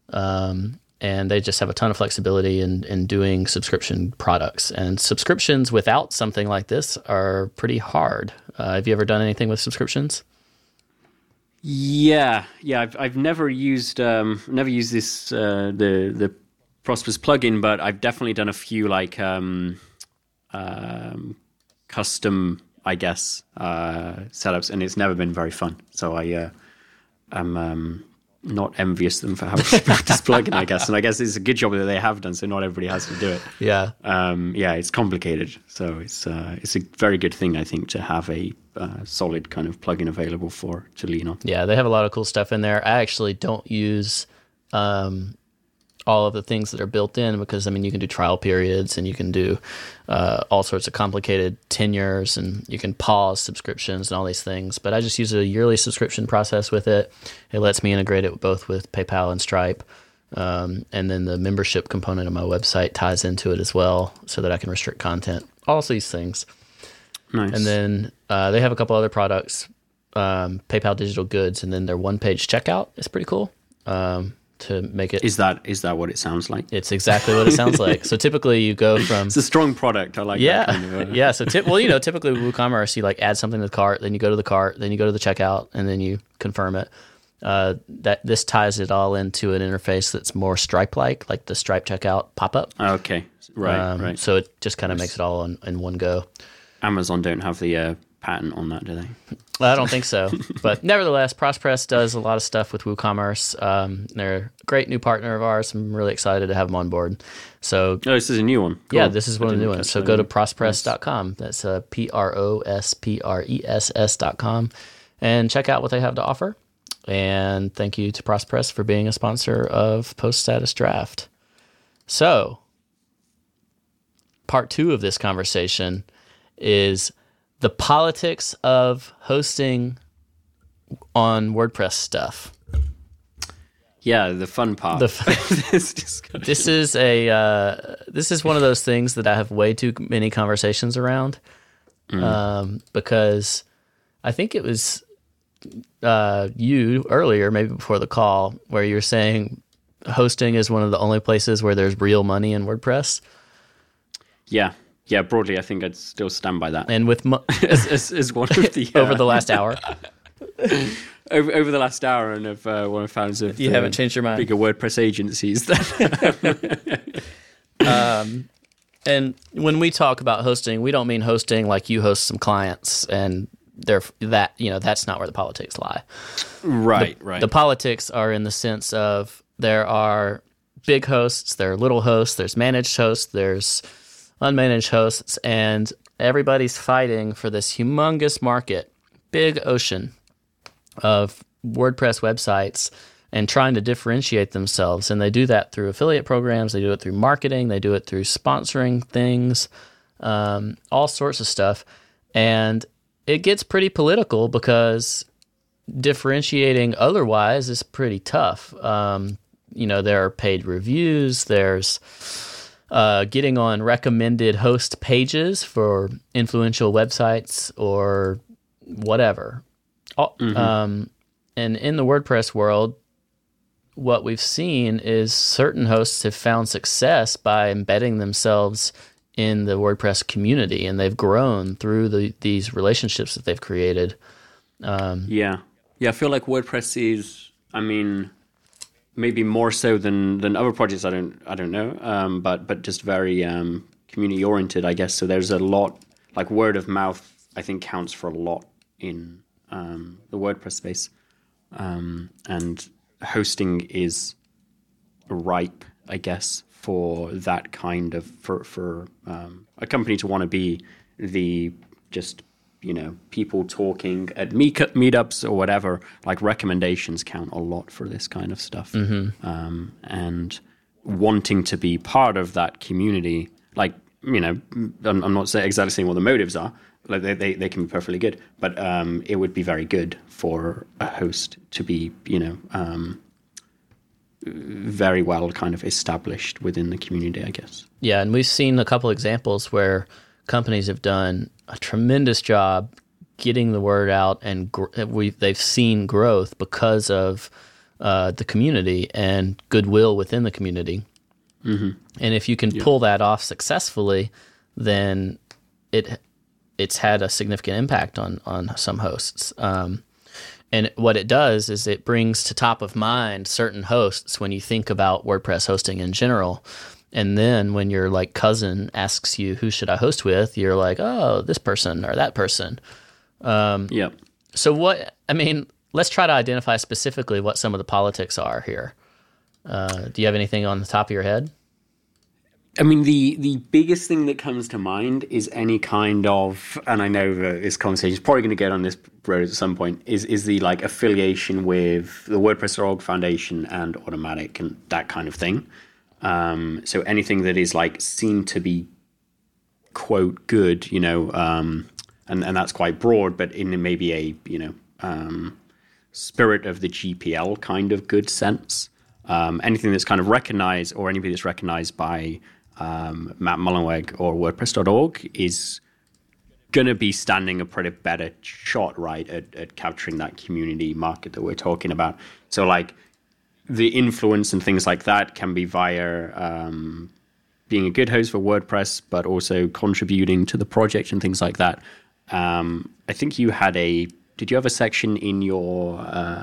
and they just have a ton of flexibility in doing subscription products. And subscriptions without something like this are pretty hard. Have you ever done anything with subscriptions? Yeah. I've never used this the ProsPress plugin, but I've definitely done a few custom, I guess, setups, and it's never been very fun. So I'm not envious of them for having built this plugin, I guess. And I guess it's a good job that they have done, so not everybody has to do it. Yeah. It's complicated. So it's a very good thing, I think, to have a solid kind of plugin available to lean on. Yeah, they have a lot of cool stuff in there. I actually don't use all of the things that are built in because, you can do trial periods and you can do all sorts of complicated tenures and you can pause subscriptions and all these things. But I just use a yearly subscription process with it. It lets me integrate it both with PayPal and Stripe. And then the membership component of my website ties into it as well so that I can restrict content. All these things. Nice. And then they have a couple other products, PayPal Digital Goods, and then their one-page checkout is pretty cool. to make it. Is that what it sounds like? It's exactly what it sounds like. So typically you go from... It's a strong product. I like yeah, that kind of, yeah. So typically with WooCommerce, you like add something to the cart, then you go to the cart, then you go to the checkout, and then you confirm it. That this ties it all into an interface that's more Stripe-like the Stripe checkout pop-up. Okay, right. So it just kind of makes it all in one go. Amazon don't have the patent on that, do they? Well, I don't think so. But nevertheless, ProsPress does a lot of stuff with WooCommerce. They're a great new partner of ours. I'm really excited to have them on board. So, this is a new one. Cool. Yeah, this is one of the new ones. So go to prospress.com. That's PROSPRESS.com and check out what they have to offer. And thank you to ProsPress for being a sponsor of Post Status Draft. So, part 2 of this conversation is the politics of hosting on WordPress stuff. Yeah, the fun part. This is one of those things that I have way too many conversations around, because I think it was you earlier, maybe before the call, where you were saying hosting is one of the only places where there's real money in WordPress. Yeah, broadly, I think I'd still stand by that. And with as one of the over the last hour, over the last hour, and of one of the founders of you haven't changed your mind. Bigger WordPress agencies. And when we talk about hosting, we don't mean hosting like you host some clients, and that's not where the politics lie. Right. The politics are in the sense of there are big hosts, there are little hosts, there's managed hosts, there's unmanaged hosts, and everybody's fighting for this humongous market, big ocean of WordPress websites, and trying to differentiate themselves. And they do that through affiliate programs, they do it through marketing, they do it through sponsoring things, all sorts of stuff. And it gets pretty political because differentiating otherwise is pretty tough. There are paid reviews, there's getting on recommended host pages for influential websites or whatever. And in the WordPress world, what we've seen is certain hosts have found success by embedding themselves in the WordPress community, and they've grown through these relationships that they've created. Yeah, I feel like WordPress is, maybe more so than other projects. I don't know, but just very community oriented, I guess. So there's a lot, like word of mouth, I think counts for a lot in the WordPress space, and hosting is ripe, I guess, for that kind of for a company to want to be the just people talking at meetups or whatever. Like recommendations count a lot for this kind of stuff, and wanting to be part of that community. Like I'm not exactly saying what the motives are. Like they can be perfectly good, but it would be very good for a host to be very well kind of established within the community, I guess. Yeah, and we've seen a couple examples where companies have done a tremendous job getting the word out, and they've seen growth because of the community and goodwill within the community. And if you can pull that off successfully, then it's had a significant impact on some hosts. And what it does is it brings to top of mind certain hosts when you think about WordPress hosting in general. And then when your cousin asks you, who should I host with? You're like, oh, this person or that person. So let's try to identify specifically what some of the politics are here. Do you have anything on the top of your head? The biggest thing that comes to mind is any kind of, and I know that this conversation is probably going to get on this road at some point, is the affiliation with the WordPress.org Foundation and Automattic and that kind of thing. So anything that is seen to be quote good, and that's quite broad, but in maybe a spirit of the GPL kind of good sense. Anything that's kind of recognized, or anybody that's recognized by Matt Mullenweg or WordPress.org is going to be standing a pretty better shot, right, at capturing that community market that we're talking about. So the influence and things like that can be via being a good host for WordPress, but also contributing to the project and things like that. I think you had did you have a section in your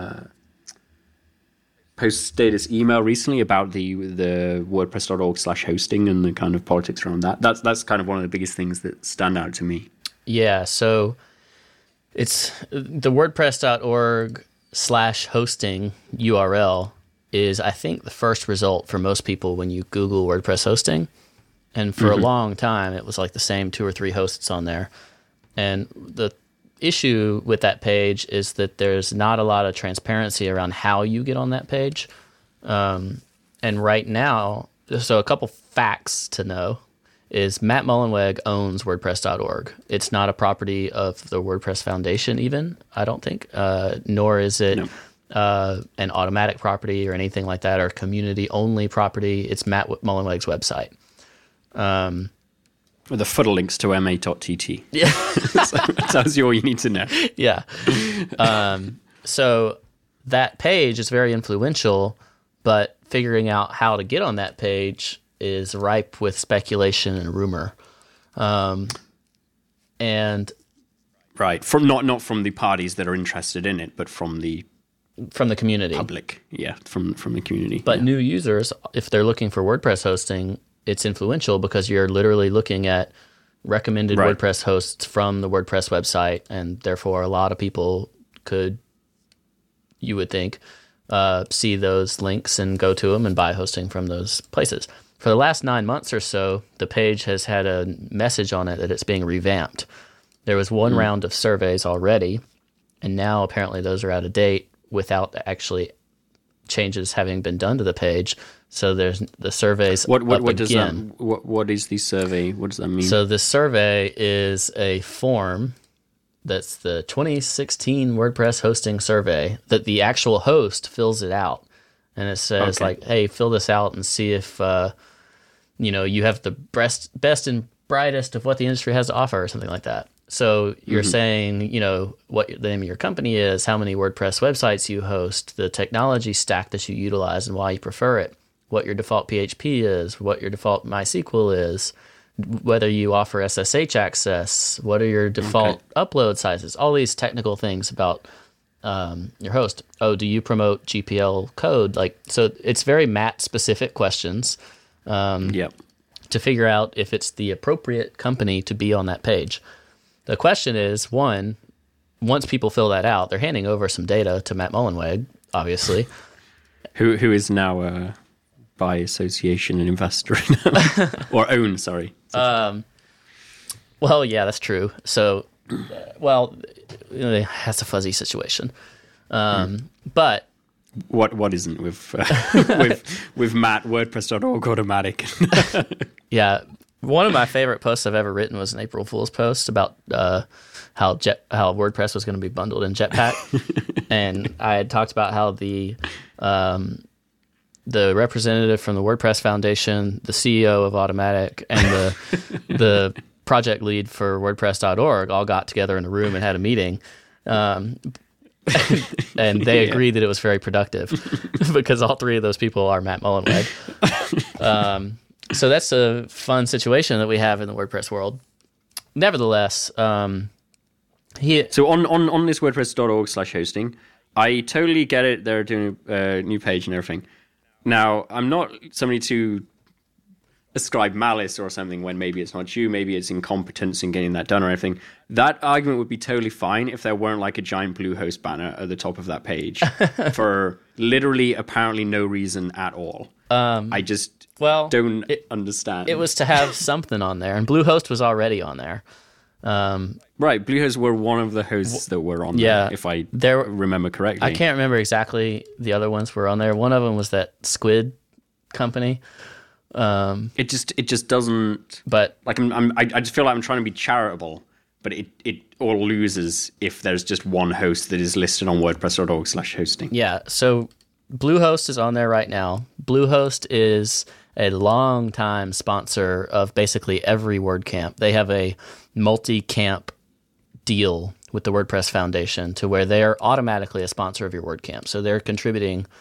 post status email recently about the WordPress.org/hosting and the kind of politics around that? That's kind of one of the biggest things that stand out to me. Yeah, so it's the WordPress.org/hosting URL is, I think, the first result for most people when you Google WordPress hosting. And for a long time, it was like the same 2 or 3 hosts on there. And the issue with that page is that there's not a lot of transparency around how you get on that page. And right now, so a couple facts to know is Matt Mullenweg owns WordPress.org. It's not a property of the WordPress Foundation even, I don't think, nor is it an Automatic property or anything like that, or community-only property. It's Matt Mullenweg's website. With the footer links to ma.tt. Yeah. So that tells you all you need to know. Yeah. So that page is very influential, but figuring out how to get on that page is ripe with speculation and rumor. And right, from not from the parties that are interested in it, but from the community. Public. Yeah, from the community. But new users, if they're looking for WordPress hosting, it's influential because you're literally looking at recommended WordPress hosts from the WordPress website, and therefore a lot of people could, you would think, see those links and go to them and buy hosting from those places. For the last 9 months or so, the page has had a message on it that it's being revamped. There was one round of surveys already, and now apparently those are out of date without actually changes having been done to the page. So there's the surveys what up does again. What is the survey? What does that mean? So the survey is a form that's the 2016 WordPress hosting survey that the actual host fills it out. And it says like, hey, fill this out and see if you have the best and brightest of what the industry has to offer or something like that. So you're saying, what the name of your company is, how many WordPress websites you host, the technology stack that you utilize and why you prefer it, what your default PHP is, what your default MySQL is, whether you offer SSH access, what are your default upload sizes, all these technical things about your host. Oh, do you promote GPL code? So it's very Matt-specific questions to figure out if it's the appropriate company to be on that page. The question is, one, once people fill that out, they're handing over some data to Matt Mullenweg, obviously. who is now by association an investor or own, sorry. Well, yeah, that's true. So, that's a fuzzy situation. But what isn't with with Matt, WordPress.org automatic? Yeah. One of my favorite posts I've ever written was an April Fool's post about how WordPress was going to be bundled in Jetpack, and I had talked about how the representative from the WordPress Foundation, the CEO of Automatic, and the project lead for WordPress.org all got together in a room and had a meeting, and they agreed that it was very productive because all 3 of those people are Matt Mullenweg. So that's a fun situation that we have in the WordPress world. Nevertheless, so on this WordPress.org/hosting, I totally get it. They're doing a new page and everything. Now, I'm not somebody to ascribe malice or something when maybe it's not you, maybe it's incompetence in getting that done or anything. That argument would be totally fine if there weren't like a giant Bluehost banner at the top of that page for literally apparently no reason at all. I just don't understand. It was to have something on there, and Bluehost was already on there. Right, Bluehost were one of the hosts that were on there, if I remember correctly. I can't remember exactly the other ones were on there. One of them was that Squid company. It just doesn't. But I just feel like I'm trying to be charitable, but it all loses if there's just one host that is listed on WordPress.org/hosting. Yeah, so Bluehost is on there right now. Bluehost is a long-time sponsor of basically every WordCamp. They have a multi-camp deal with the WordPress Foundation to where they're automatically a sponsor of your WordCamp. So they're contributing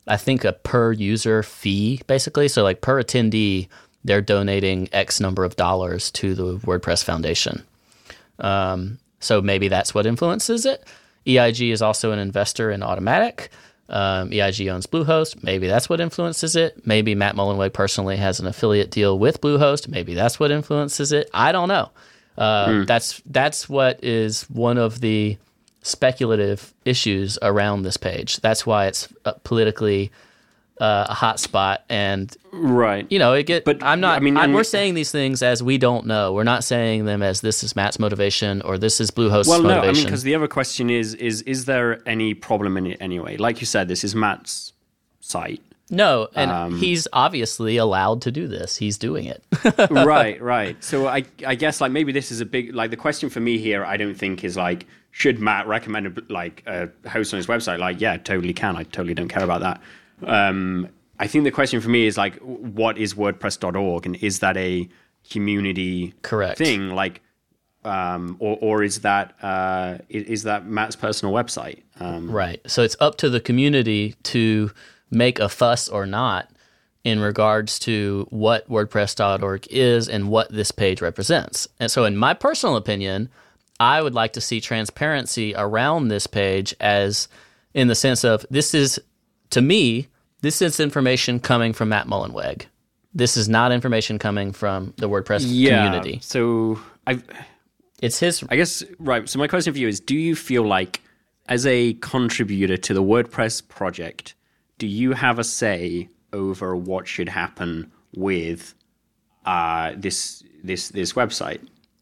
I think, a per user fee, basically. So like per attendee, they're donating X number of dollars to the WordPress Foundation. So maybe that's what influences it. EIG is also an investor in Automattic. EIG owns Bluehost. Maybe that's what influences it. Maybe Matt Mullenweg personally has an affiliate deal with Bluehost. Maybe that's what influences it. I don't know. That's what is one of the speculative issues around this page. That's why it's politically a hot spot. And right, it get. But I'm not. We're saying these things as we don't know. We're not saying them as this is Matt's motivation or this is Bluehost's motivation. Well, no, because the other question is there any problem in it anyway? Like you said, this is Matt's site. No, and he's obviously allowed to do this. He's doing it. Right. So I guess like maybe this is a big, like the question for me here, I don't think is like, should Matt recommend a host on his website? Like, yeah, totally can. I totally don't care about that. I think the question for me is like, what is WordPress.org, and is that a community thing? Like, or is that Matt's personal website? Right. So it's up to the community to make a fuss or not in regards to what WordPress.org is and what this page represents. And so in my personal opinion, I would like to see transparency around this page, as in the sense of this is information coming from Matt Mullenweg. This is not information coming from the WordPress community. So it's his... I guess, right. So my question for you is, do you feel like as a contributor to the WordPress project, do you have a say over what should happen with this website?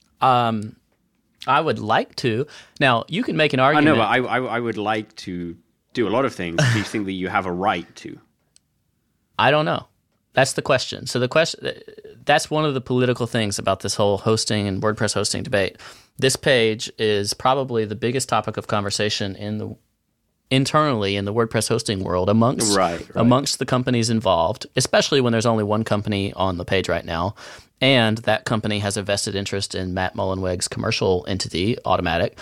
I would like to. Now, you can make an argument. I know, but I would like to do a lot of things. Do you think that you have a right to? I don't know. That's the question. So that's one of the political things about this whole hosting and WordPress hosting debate. This page is probably the biggest topic of conversation internally in the WordPress hosting world amongst the companies involved, especially when there's only one company on the page right now, and that company has a vested interest in Matt Mullenweg's commercial entity, Automattic,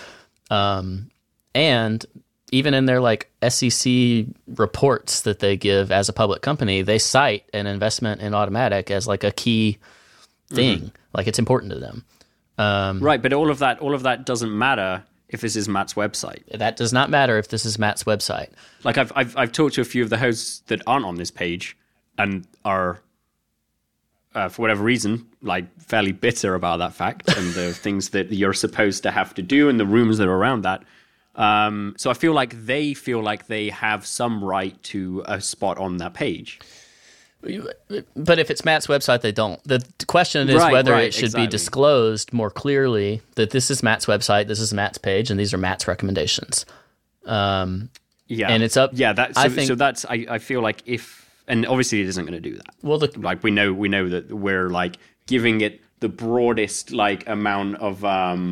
and even in their like SEC reports that they give as a public company, they cite an investment in Automattic as like a key thing, like it's important to them. Right, but all of that doesn't matter if this is Matt's website. That does not matter if this is Matt's website. Like I've talked to a few of the hosts that aren't on this page and are, for whatever reason, like fairly bitter about that fact and the things that you're supposed to have to do and the rumors that are around that. So I feel like they have some right to a spot on that page. But if it's Matt's website, they don't. The question is whether it should be disclosed more clearly that this is Matt's website, this is Matt's page, and these are Matt's recommendations. And it's up. Yeah, I feel like and obviously it isn't going to do that. Well, like we know that we're like giving it the broadest like amount of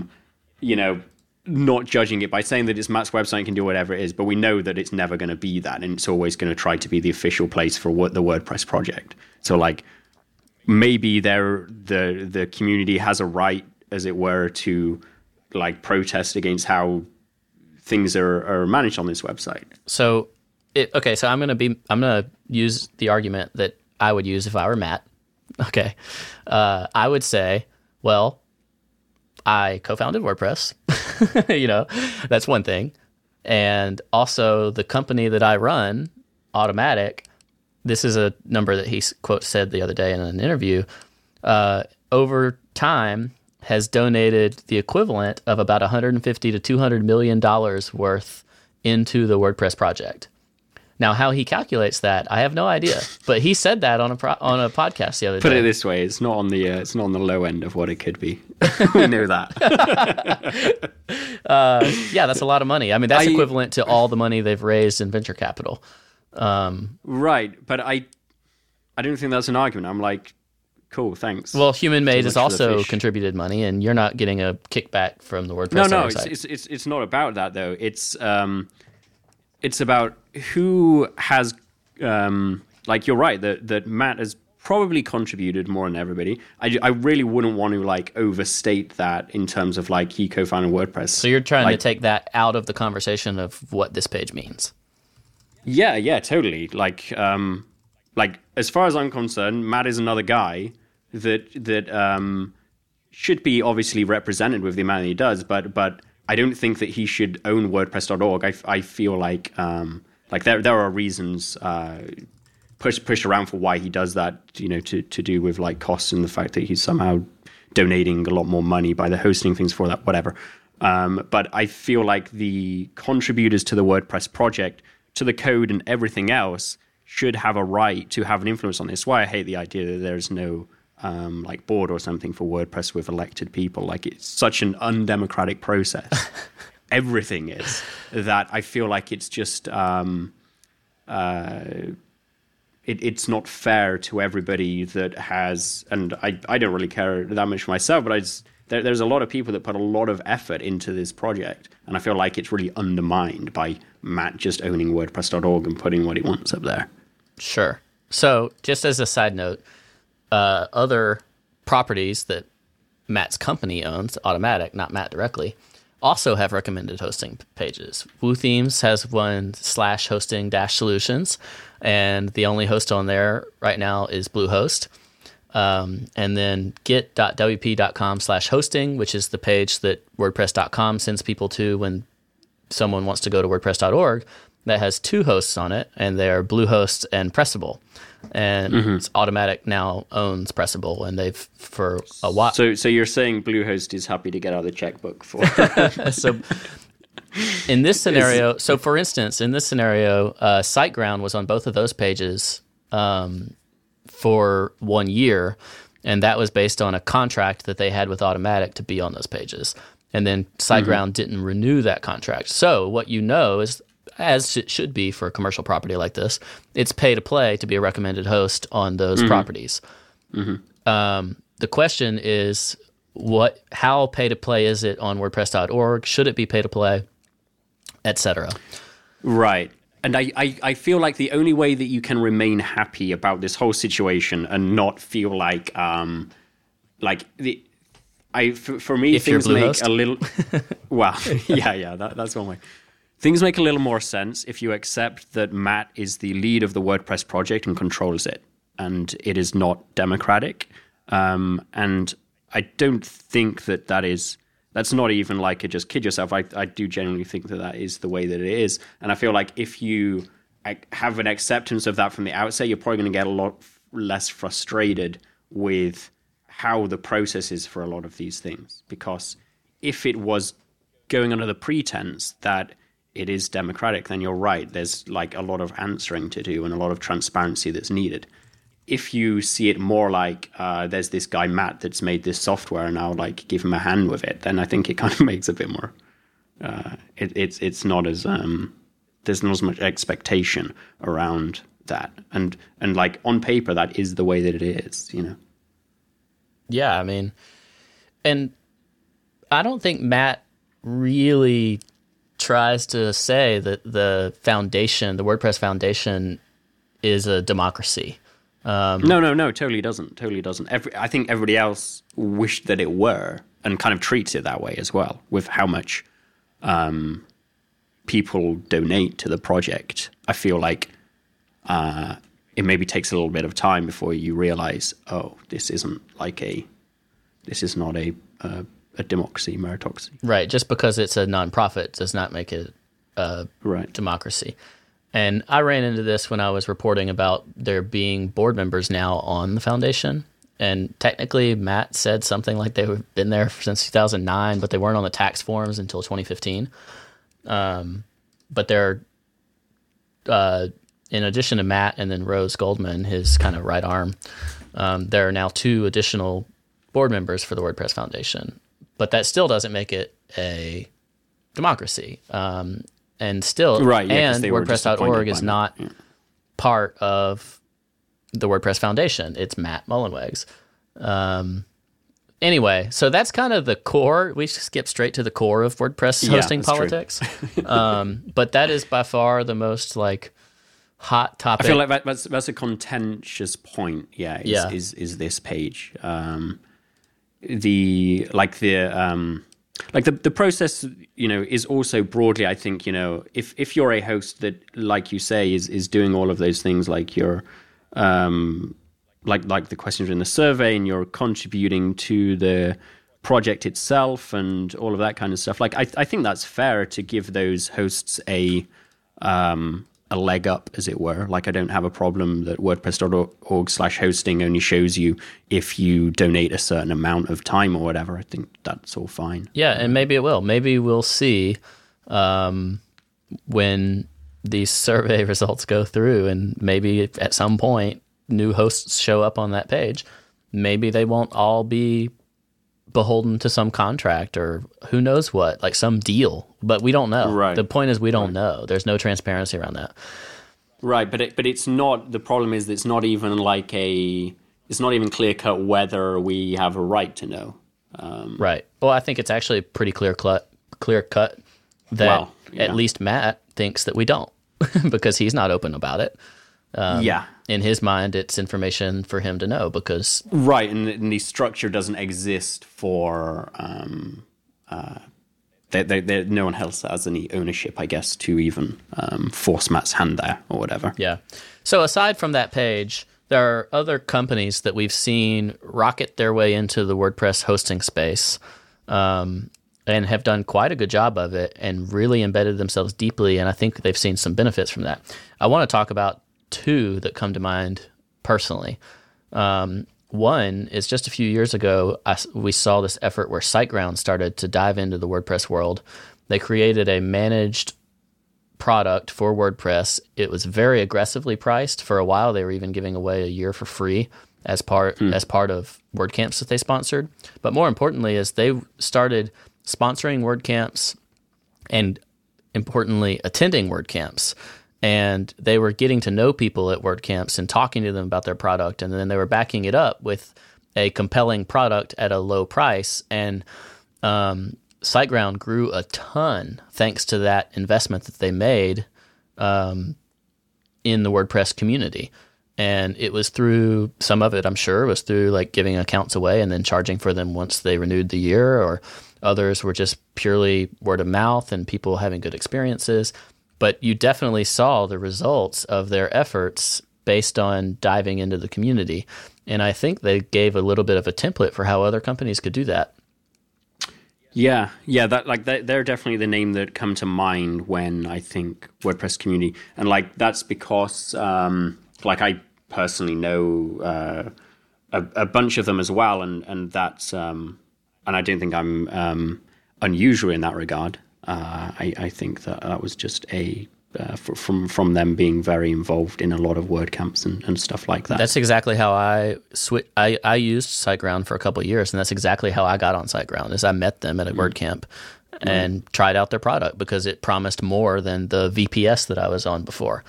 not judging it by saying that it's Matt's website and can do whatever it is, but we know that it's never going to be that, and it's always going to try to be the official place for the WordPress project. So like maybe the community has a right, as it were, to like protest against how things are managed on this website. So so I'm gonna use the argument that I would use if I were Matt. Okay, I would say, well, I co-founded WordPress. That's one thing. And also the company that I run, Automattic, this is a number that he, quote, said the other day in an interview, over time has donated the equivalent of about $150 to $200 million worth into the WordPress project. Now, how he calculates that, I have no idea. But he said that on a podcast the other day. Put it this way: it's not on the low end of what it could be. We know that. Yeah, that's a lot of money. I mean, that's equivalent to all the money they've raised in venture capital. Right, but I don't think that's an argument. I'm like, cool, thanks. Well, Human Made has also contributed money, and you're not getting a kickback from the WordPress website. It's not about that though. It's about who has, like you're right, that Matt has probably contributed more than everybody. I really wouldn't want to like overstate that in terms of like he co-founded WordPress. So you're trying to take that out of the conversation of what this page means. Yeah, totally. Like as far as I'm concerned, Matt is another guy that should be obviously represented with the amount that he does, but I don't think that he should own WordPress.org. I feel like there are reasons pushed around for why he does that, you know, to do with like costs and the fact that he's somehow donating a lot more money by the hosting things for that, whatever. But I feel like the contributors to the WordPress project, to the code and everything else, should have a right to have an influence on this. Why I hate the idea that there's no like board or something for WordPress with elected people. Like, it's such an undemocratic process. Everything is, that I feel like it's just it's not fair to everybody that has, and I don't really care that much for myself, but there's a lot of people that put a lot of effort into this project, and I feel like it's really undermined by Matt just owning WordPress.org and putting what he wants up there. Sure. So just as a side note, other properties that Matt's company owns, Automattic, not Matt directly, also have recommended hosting pages. WooThemes has one /hosting-solutions, and the only host on there right now is Bluehost. And then git.wp.com/hosting, which is the page that WordPress.com sends people to when someone wants to go to WordPress.org, that has two hosts on it, and they are Bluehost and Pressable. And Automattic now owns Pressable, and they've for a while. So you're saying Bluehost is happy to get out of the checkbook for? So in this scenario, so for instance, in this scenario, SiteGround was on both of those pages for 1 year, and that was based on a contract that they had with Automattic to be on those pages. And then SiteGround didn't renew that contract. So what you know is, as it should be for a commercial property like this, it's pay to play to be a recommended host on those properties. The question is, how pay to play is it on WordPress.org? Should it be pay to play, etc.? Right. And I feel like the only way that you can remain happy about this whole situation and not feel like for me, if things make Bluehost? a little well, yeah, that's one way. Things make a little more sense if you accept that Matt is the lead of the WordPress project and controls it, and it is not democratic. And I don't think that's not even like a just kid yourself. I do genuinely think that is the way that it is. And I feel like if you have an acceptance of that from the outset, you're probably going to get a lot less frustrated with how the process is for a lot of these things. Because if it was going under the pretense that it is democratic, then you're right. There's like a lot of answering to do and a lot of transparency that's needed. If you see it more like there's this guy Matt that's made this software and I'll like give him a hand with it, then I think it kind of makes a bit more. It's not as there's not as much expectation around that, and like on paper that is the way that it is, you know. Yeah, I mean, and I don't think Matt really tries to say that the WordPress Foundation, is a democracy. No, totally doesn't. I think everybody else wished that it were, and kind of treats it that way as well, with how much people donate to the project. I feel like it maybe takes a little bit of time before you realize, oh, this is not a democracy, meritocracy. Right, just because it's a nonprofit does not make it a democracy. And I ran into this when I was reporting about there being board members now on the foundation. And technically, Matt said something like they've been there since 2009, but they weren't on the tax forms until 2015. But they're, in addition to Matt and then Rose Goldman, his kind of right arm, there are now 2 additional board members for the WordPress Foundation. But that still doesn't make it a democracy. And still, and WordPress.org is not part of the WordPress Foundation. It's Matt Mullenweg's. Anyway, so that's kind of the core. We skip straight to the core of WordPress hosting politics. But that is by far the most like hot topic. I feel like that's a contentious point. Is this page? like the process, is also broadly, I think, if you're a host that, like you say, is doing all of those things, like you're like the questions in the survey, and you're contributing to the project itself and all of that kind of stuff. Like I think that's fair to give those hosts a leg up, as it were. Like, I don't have a problem that WordPress.org/hosting only shows you if you donate a certain amount of time or whatever. I think that's all fine. Yeah, and maybe it will. Maybe we'll see when these survey results go through, and maybe at some point new hosts show up on that page. Maybe they won't all be beholden to some contract or who knows what, like some deal, but we don't know. Right. The point is we don't know. There's no transparency around that. Right, but it's not, the problem is that it's not even clear cut whether we have a right to know. Right. Well, I think it's actually pretty clear cut that at least Matt thinks that we don't because he's not open about it. In his mind, it's information for him to know because... Right, and the structure doesn't exist for... no one else has any ownership, I guess, to even force Matt's hand there or whatever. Yeah. So aside from that page, there are other companies that we've seen rocket their way into the WordPress hosting space and have done quite a good job of it and really embedded themselves deeply, and I think they've seen some benefits from that. I want to talk about two that come to mind personally. One is just a few years ago, we saw this effort where SiteGround started to dive into the WordPress world. They created a managed product for WordPress. It was very aggressively priced. For a while, they were even giving away a year for free as part of WordCamps that they sponsored. But more importantly, is they started sponsoring WordCamps and, importantly, attending WordCamps. And they were getting to know people at WordCamps and talking to them about their product. And then they were backing it up with a compelling product at a low price. And SiteGround grew a ton thanks to that investment that they made in the WordPress community. And it was through, some of it I'm sure was through like giving accounts away and then charging for them once they renewed the year, or others were just purely word of mouth and people having good experiences. But you definitely saw the results of their efforts based on diving into the community. And I think they gave a little bit of a template for how other companies could do that. Yeah, they're definitely the name that come to mind when I think WordPress community. And that's because I personally know a bunch of them as well, and that's and I don't think I'm unusual in that regard. I think that was just from them being very involved in a lot of WordCamps and stuff like that. That's exactly how I used SiteGround for a couple of years, and that's exactly how I got on SiteGround. Is I met them at a WordCamp and tried out their product because it promised more than the VPS that I was on before.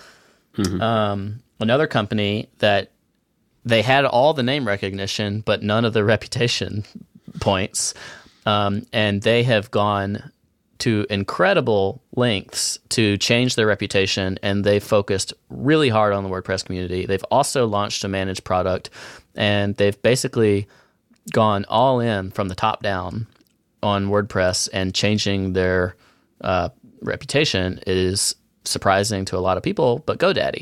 Another company that they had all the name recognition but none of the reputation points, and they have gone to incredible lengths to change their reputation, and they focused really hard on the WordPress community. They've also launched a managed product, and they've basically gone all in from the top down on WordPress, and changing their reputation is surprising to a lot of people, but GoDaddy.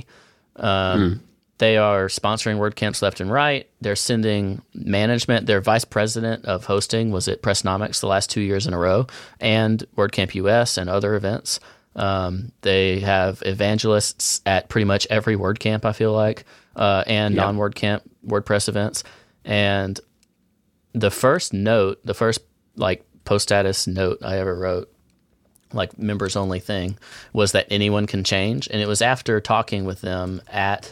They are sponsoring WordCamps left and right. They're sending management. Their vice president of hosting was at Pressnomics the last 2 years in a row, and WordCamp US and other events. They have evangelists at pretty much every WordCamp, I feel like, and non-WordCamp WordPress events. And the first post status note I ever wrote, like members only thing, was that anyone can change. And it was after talking with them at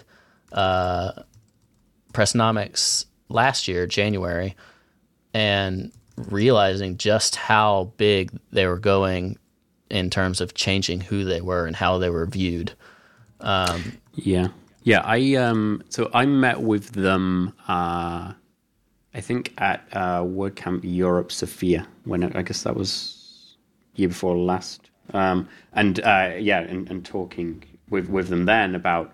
Pressnomics last year, January, and realizing just how big they were going in terms of changing who they were and how they were viewed. I met with them I think at WordCamp Europe Sofia, when I guess that was year before last, and talking with them then about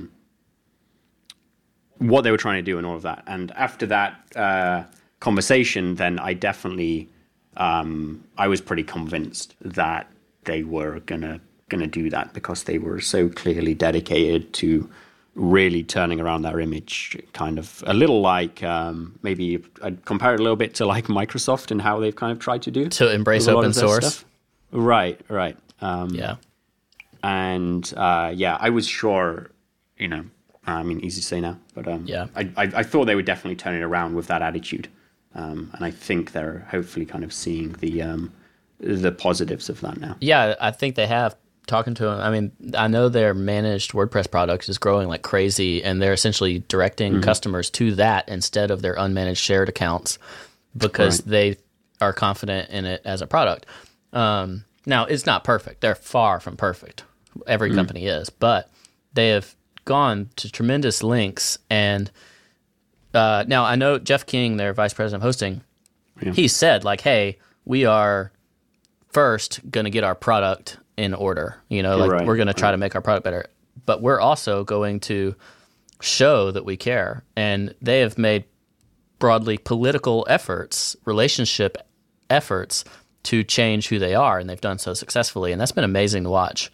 what they were trying to do and all of that. And after that conversation, then I definitely I was pretty convinced that they were gonna do that because they were so clearly dedicated to really turning around their image, kind of a little like maybe I'd compare it a little bit to like Microsoft and how they've kind of tried to do to embrace open source. Stuff. Right. Yeah. And I was sure, I mean, easy to say now, but I thought they would definitely turn it around with that attitude. And I think they're hopefully kind of seeing the positives of that now. Yeah, I think they have. Talking to them, I mean, I know their managed WordPress product is growing like crazy, and they're essentially directing customers to that instead of their unmanaged shared accounts because they are confident in it as a product. Now, it's not perfect. They're far from perfect. Every company is, but they have gone to tremendous lengths. And now I know Jeff King, their vice president of hosting, he said like, hey, we are first going to get our product in order, we're going to try to make our product better, but we're also going to show that we care. And they have made broadly political efforts, relationship efforts to change who they are, and they've done so successfully, and that's been amazing to watch.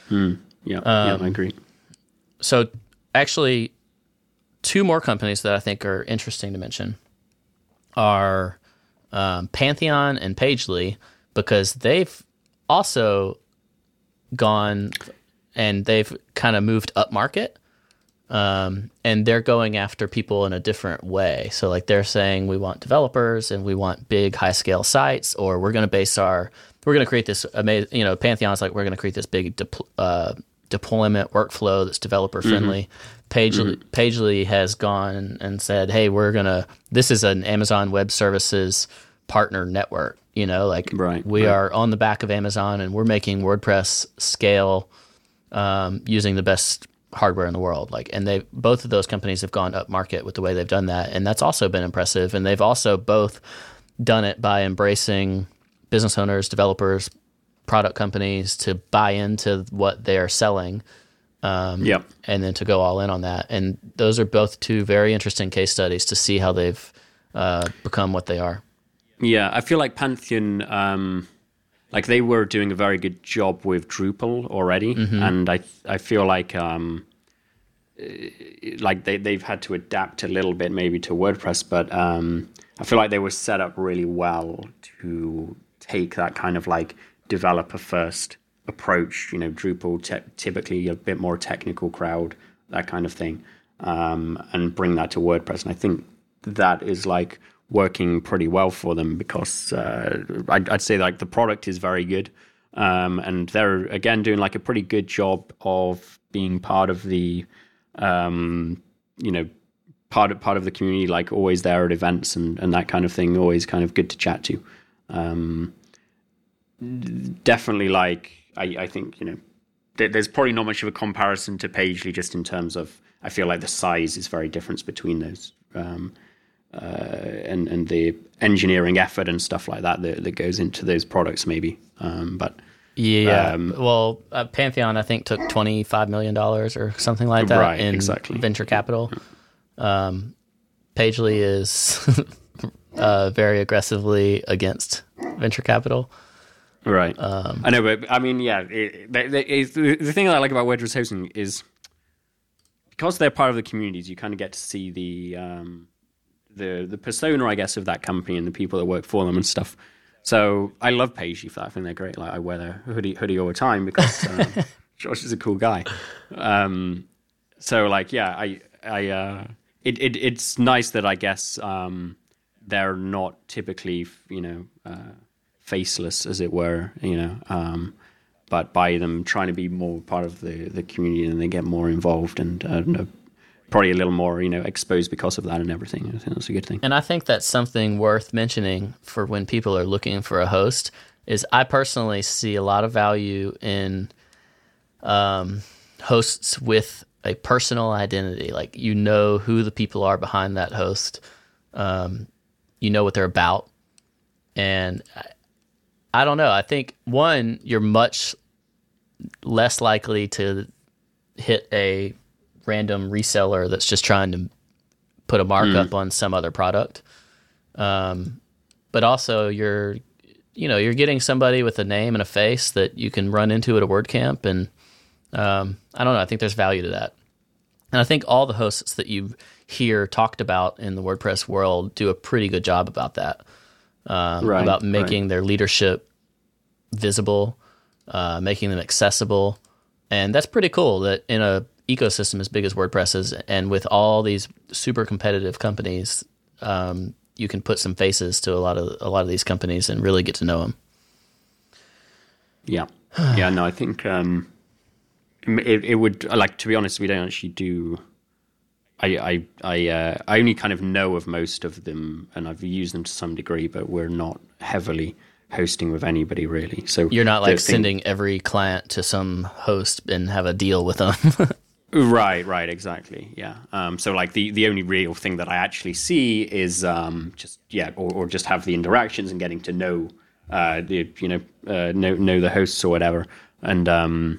I agree. So actually, two more companies that I think are interesting to mention are Pantheon and Pagely, because they've also gone and they've kind of moved up market, and they're going after people in a different way. So like they're saying we want developers and we want big high scale sites, or we're going to create this amazing, Pantheon's like, we're going to create this big deployment workflow that's developer friendly. Pagely has gone and said, hey, this is an Amazon Web Services partner network. We are on the back of Amazon, and we're making WordPress scale using the best hardware in the world. And both of those companies have gone up market with the way they've done that, and that's also been impressive. And they've also both done it by embracing business owners, developers, product companies to buy into what they are selling, and then to go all in on that. And those are both two very interesting case studies to see how they've become what they are. Yeah, I feel like Pantheon, they were doing a very good job with Drupal already, and I feel like they've had to adapt a little bit maybe to WordPress, but I feel like they were set up really well to take that kind of like developer first approach. Drupal typically a bit more technical crowd, that kind of thing, and bring that to WordPress, and I think that is like working pretty well for them because I'd say like the product is very good, and they're again doing like a pretty good job of being part of the part of the community, like always there at events and that kind of thing, always kind of good to chat to. Definitely, like I think there's probably not much of a comparison to Pagely just in terms of I feel like the size is very different between those. And the engineering effort and stuff like that goes into those products maybe. Pantheon I think took $25 million or something like that in venture capital. Pagely is very aggressively against venture capital. Right. I know, but I mean, the thing that I like about WordPress hosting is because they're part of the communities, you kind of get to see the persona, I guess, of that company and the people that work for them and stuff. So I love Pagely for that. I think they're great. Like I wear their hoodie all the time because Josh is a cool guy. It's nice that I guess they're not typically faceless, as it were, but by them trying to be more part of the community and they get more involved and probably a little more, exposed because of that and everything. I think that's a good thing. And I think that's something worth mentioning for when people are looking for a host is I personally see a lot of value in hosts with a personal identity. Like, who the people are behind that host. What they're about. And I don't know. I think, one, you're much less likely to hit a random reseller that's just trying to put a markup on some other product. But also you're getting somebody with a name and a face that you can run into at a WordCamp, and I don't know. I think there's value to that, and I think all the hosts that you hear talked about in the WordPress world do a pretty good job about that, about making their leadership visible, making them accessible, and that's pretty cool. That in a ecosystem as big as WordPress is, and with all these super competitive companies, you can put some faces to a lot of these companies and really get to know them. Yeah, yeah. No, I think it would, like, to be honest, we don't actually do. I only kind of know of most of them, and I've used them to some degree, but we're not heavily hosting with anybody really. So you're not like sending every client to some host and have a deal with them. Right, exactly. Yeah. So like the only real thing that I actually see is or just have the interactions and getting to know know the hosts or whatever. And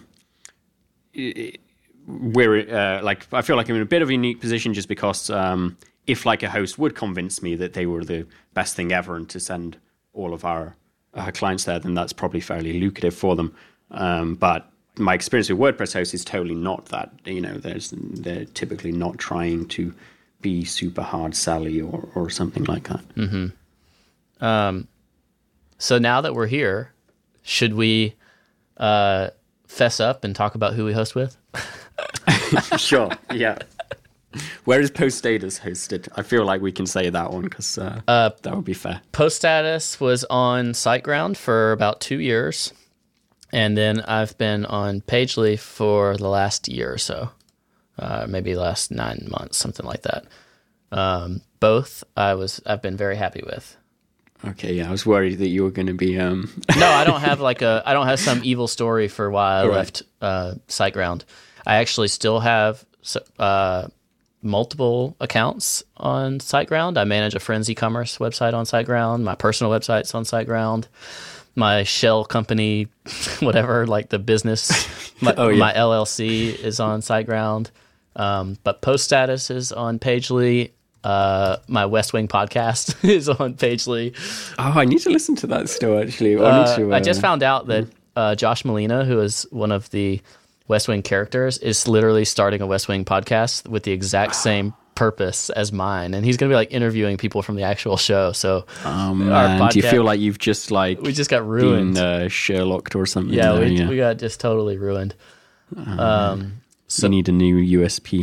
we're like, I feel like I'm in a bit of a unique position just because if like a host would convince me that they were the best thing ever and to send all of our clients there, then that's probably fairly lucrative for them. But my experience with WordPress hosts is totally not that. They're typically not trying to be super hard sally or something like that. Mm-hmm. So now that we're here, should we fess up and talk about who we host with? Sure. Yeah. Where is Post Status hosted? I feel like we can say that one because that would be fair. Post Status was on SiteGround for about 2 years. And then I've been on Pagely for the last year or so, maybe the last 9 months, something like that. Both I've been very happy with. Okay, yeah, I was worried that you were going to be. No, I don't have some evil story for why I left SiteGround. I actually still have multiple accounts on SiteGround. I manage a friends e-commerce website on SiteGround. My personal website's on SiteGround. My shell company, whatever, like the business, my LLC is on SiteGround. But Post Status is on Pagely. My West Wing podcast is on Pagely. Oh, I need to listen to that still, actually. I just found out that Josh Molina, who is one of the West Wing characters, is literally starting a West Wing podcast with the exact same purpose as mine, and he's going to be like interviewing people from the actual show. So, man, do you feel like you've just we just got ruined, been Sherlocked or something? Yeah, we got just totally ruined. So you need a new USP.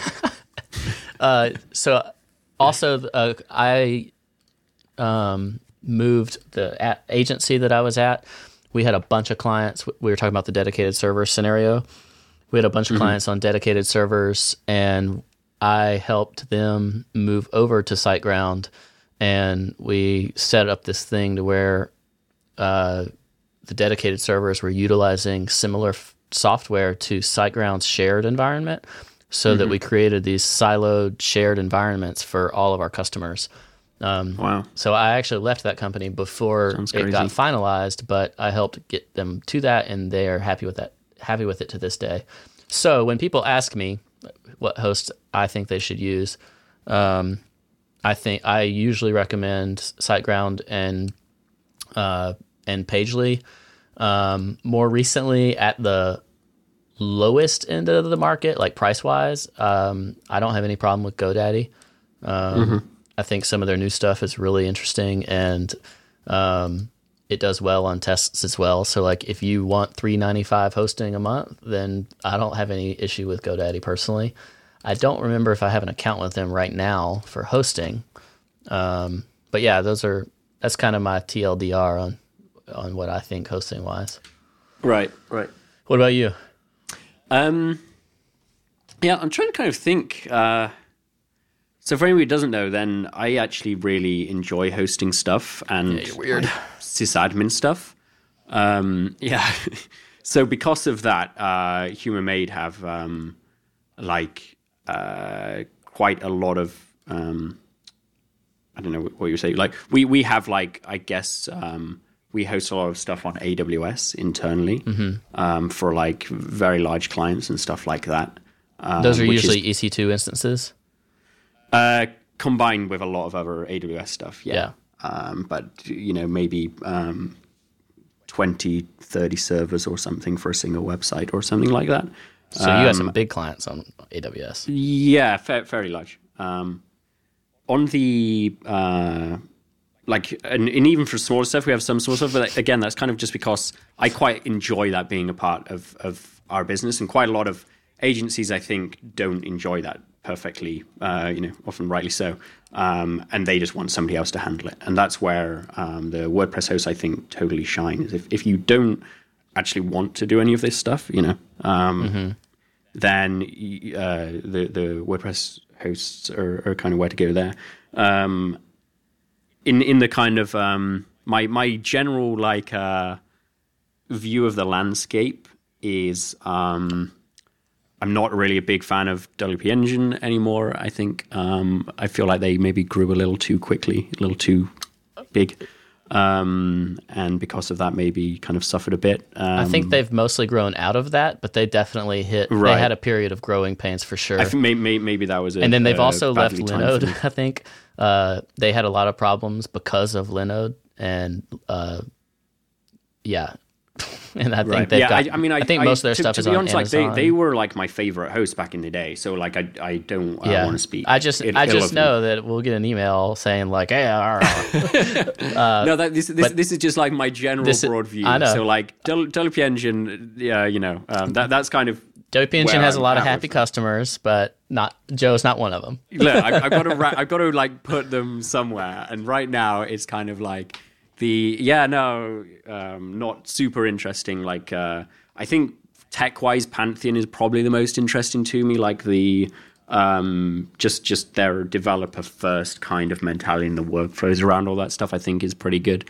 So also, I moved the agency that I was at. We had a bunch of clients. We were talking about the dedicated server scenario. We had a bunch of clients on dedicated servers, and I helped them move over to SiteGround, and we set up this thing to where the dedicated servers were utilizing similar software to SiteGround's shared environment, so that we created these siloed shared environments for all of our customers. Wow. So I actually left that company before it got finalized, but I helped get them to that, and they are happy with it to this day. So when people ask me what host I think they should use, I usually recommend SiteGround and Pagely. More recently, at the lowest end of the market, like price wise, I don't have any problem with GoDaddy. I think some of their new stuff is really interesting, and it does well on tests as well. So like if you want $3.95 hosting a month, then I don't have any issue with GoDaddy personally. I don't remember if I have an account with them right now for hosting. But yeah, that's kind of my TLDR on what I think hosting wise. Right. What about you? Yeah, I'm trying to kind of think. So for anybody who doesn't know, then I actually really enjoy hosting stuff and weird sysadmin stuff. Yeah. So because of that, Human Made have quite a lot of I don't know what you say. Like we have I guess we host a lot of stuff on AWS internally for like very large clients and stuff like that. Those are usually EC2 instances. Combined with a lot of other AWS stuff, yeah. but maybe 20, 30 servers or something for a single website or something like that. So you got some big clients on AWS. Yeah, fairly large. On the and even for smaller stuff, we have some small stuff. But again, that's kind of just because I quite enjoy that being a part of our business, and quite a lot of agencies, I think, don't enjoy that perfectly. Often rightly so, and they just want somebody else to handle it. And that's where the WordPress hosts, I think, totally shine. Is if you don't actually want to do any of this stuff, then the WordPress hosts are kind of where to go there. In the kind of my general view of the landscape is I'm not really a big fan of WP Engine anymore. I think I feel like they maybe grew a little too quickly, a little too big. And because of that, maybe kind of suffered a bit. I think they've mostly grown out of that, but they definitely hit. Right. They had a period of growing pains for sure. I think maybe that was it. And then they've also left Linode. I think they had a lot of problems because of Linode, and and I think they've got. I think most of their stuff is on Amazon. Like they were like my favorite host back in the day. So like I don't want to speak. I just know that we'll get an email saying like, hey, no, this is just like my general broad view. I know. So like WP Engine, that's kind of. WP Engine has a lot of happy customers, but Joe's not one of them. Look, I've got to like put them somewhere, and right now it's kind of like. Not super interesting. Like, I think tech-wise, Pantheon is probably the most interesting to me. Like the just their developer-first kind of mentality and the workflows around all that stuff, I think is pretty good.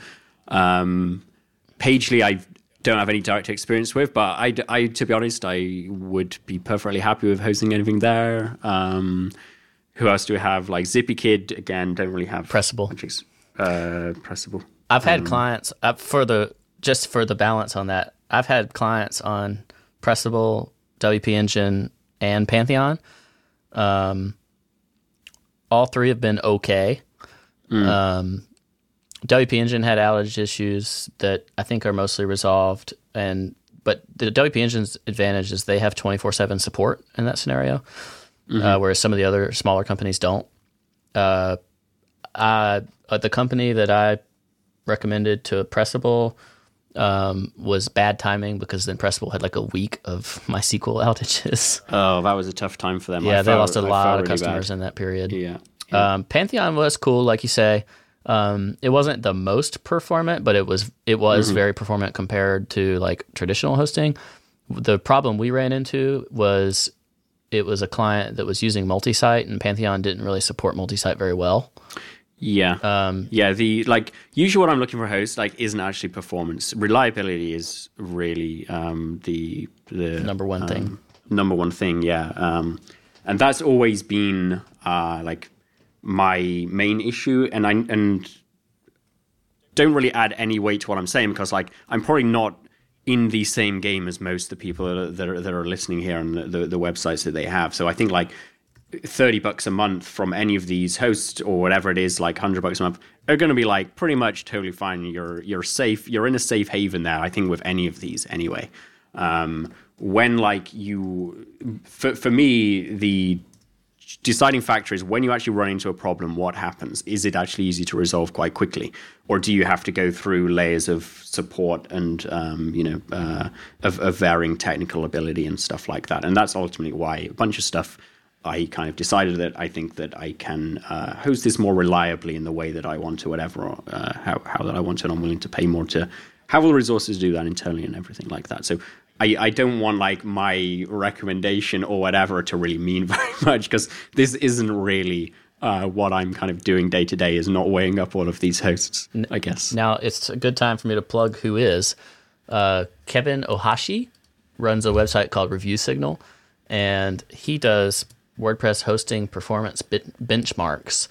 Pagely, I don't have any direct experience with, but I to be honest, I would be perfectly happy with hosting anything there. Who else do we have? Like ZippyKid, again, don't really have Pressable. Pressable. I've had clients for the balance on that. I've had clients on Pressable, WP Engine, and Pantheon. All three have been okay. WP Engine had outage issues that I think are mostly resolved, but the WP Engine's advantage is they have 24/7 support in that scenario, whereas some of the other smaller companies don't. The company that I recommended to Pressable was bad timing, because then Pressable had like a week of MySQL outages. Oh, that was a tough time for them. Yeah, they lost a lot of customers in that period. Yeah. Pantheon was cool, like you say. It wasn't the most performant, but it was very performant compared to like traditional hosting. The problem we ran into was it was a client that was using multi-site, and Pantheon didn't really support multi-site very well. Yeah. The usually what I'm looking for a host isn't actually performance. Reliability is really the number one thing. Number one thing, yeah. And that's always been my main issue, and don't really add any weight to what I'm saying, because I'm probably not in the same game as most of the people that are listening here on the websites that they have. So I think $30 a month from any of these hosts or whatever it is, $100 a month, are going to be pretty much totally fine. You're safe. You're in a safe haven there, I think, with any of these anyway. When for me, the deciding factor is when you actually run into a problem, what happens? Is it actually easy to resolve quite quickly? Or do you have to go through layers of support and, of varying technical ability and stuff like that? And that's ultimately why a bunch of stuff I kind of decided that I think that I can host this more reliably in the way that I want to, whatever, how that I want to, and I'm willing to pay more to have all the resources to do that internally and everything like that. So I don't want my recommendation or whatever to really mean very much, because this isn't really what I'm kind of doing day to day, is not weighing up all of these hosts, I guess. Now it's a good time for me to plug who is. Kevin Ohashi runs a website called Review Signal, and he does WordPress hosting performance benchmarks,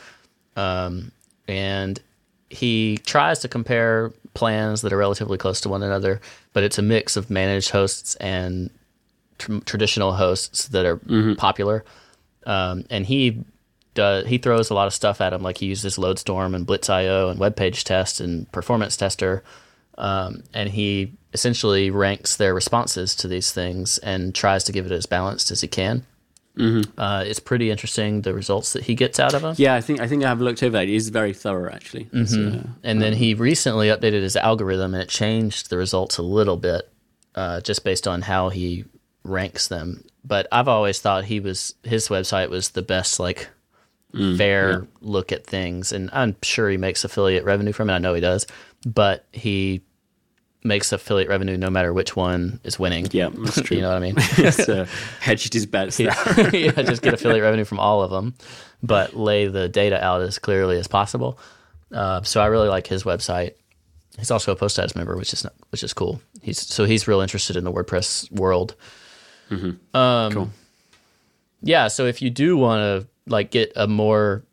and he tries to compare plans that are relatively close to one another, but it's a mix of managed hosts and traditional hosts that are popular. And he he throws a lot of stuff at them. Like he uses Loadstorm and Blitz.io and Web Page Test and Performance Tester, and he essentially ranks their responses to these things and tries to give it as balanced as he can. It's pretty interesting, the results that he gets out of them. Yeah, I think I have looked over that. It is very thorough, actually. And then he recently updated his algorithm, and it changed the results a little bit, just based on how he ranks them. But I've always thought his website was the best, like, fair look at things. And I'm sure he makes affiliate revenue from it. I know he does. But he makes affiliate revenue no matter which one is winning. Yeah, that's true. You know what I mean? He's hedged his bets there. Just get affiliate revenue from all of them, but lay the data out as clearly as possible. So I really like his website. He's also a Post Status member, which is cool. He's real interested in the WordPress world. Cool. Yeah, so if you do want to like get a more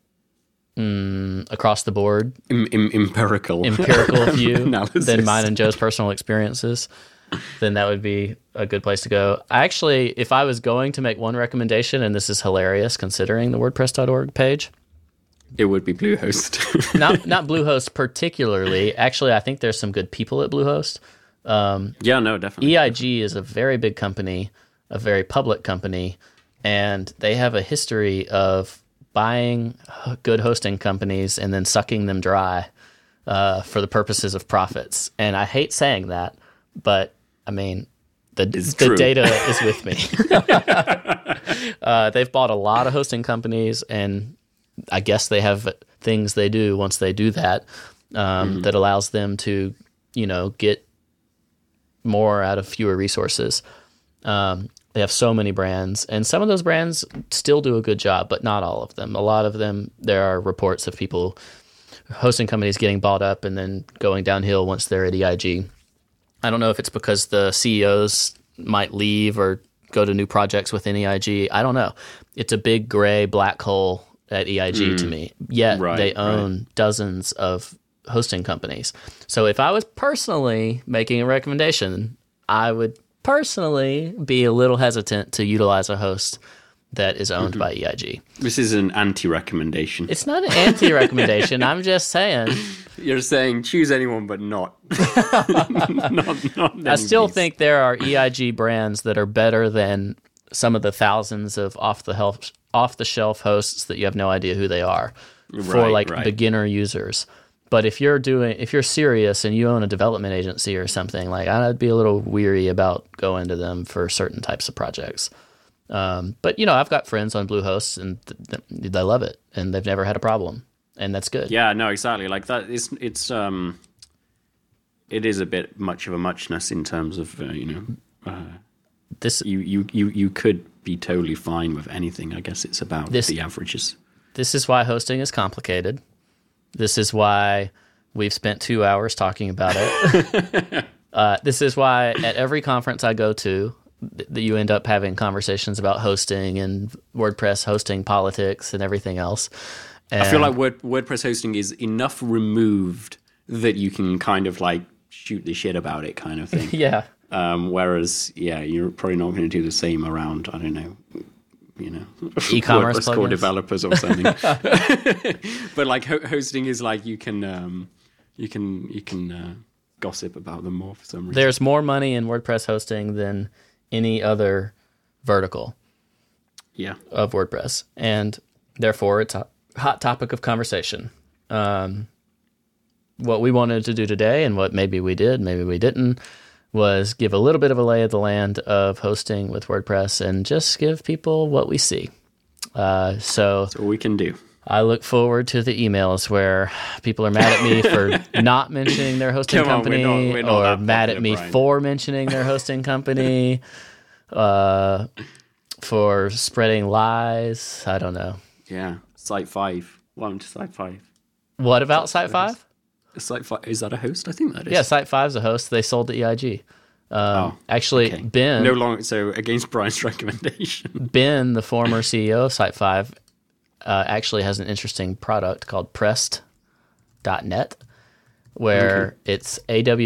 across the board empirical view analysis than mine and Joe's personal experiences, then that would be a good place to go. Actually, if I was going to make one recommendation, and this is hilarious considering the WordPress.org page, it would be Bluehost. not Bluehost particularly. Actually, I think there's some good people at Bluehost. Yeah, no, definitely. EIG is a very big company, a very public company, and they have a history of buying good hosting companies and then sucking them dry for the purposes of profits. And I hate saying that, but I mean, the data is with me. They've bought a lot of hosting companies, and I guess they have things they do once they do that that allows them to, get more out of fewer resources. They have so many brands, and some of those brands still do a good job, but not all of them. A lot of them, there are reports of people, hosting companies getting bought up and then going downhill once they're at EIG. I don't know if it's because the CEOs might leave or go to new projects within EIG. I don't know. It's a big gray black hole at EIG to me. Yet they own dozens of hosting companies. So if I was personally making a recommendation, I would personally be a little hesitant to utilize a host that is owned by EIG. This is an anti-recommendation. It's not an anti-recommendation. I'm just saying. You're saying choose anyone but not. not I still think there are EIG brands that are better than some of the thousands of off-the-shelf hosts that you have no idea who they are for beginner users. But if you're serious and you own a development agency or something, like I'd be a little weary about going to them for certain types of projects. But I've got friends on Bluehost and they love it and they've never had a problem, and that's good. Yeah, no, exactly. Like that, it is a bit much of a muchness in terms of this. You could be totally fine with anything. I guess it's about the averages. This is why hosting is complicated. This is why we've spent 2 hours talking about it. This is why at every conference I go to, you end up having conversations about hosting and WordPress hosting politics and everything else. And I feel like WordPress hosting is enough removed that you can kind of like shoot the shit about it kind of thing. Yeah. Whereas, you're probably not going to do the same around, I don't know, e-commerce WordPress core developers or something. But like hosting is like you can gossip about them more for some reason. There's more money in WordPress hosting than any other vertical of WordPress, and therefore it's a hot topic of conversation. What we wanted to do today, and what maybe we did, maybe we didn't, was give a little bit of a lay of the land of hosting with WordPress and just give people what we see. So that's what we can do. I look forward to the emails where people are mad at me for not mentioning their hosting company, we're not or mad at me for mentioning their hosting company, for spreading lies. I don't know. Yeah. Site 5. Welcome to Site 5. What about Site 5? Site 5, is that a host? I think that is. Yeah, Site 5 is a host. They sold to EIG. Actually, okay. Ben... No longer, so against Brian's recommendation. Ben, the former CEO of Site 5, actually has an interesting product called Prest.net, where it's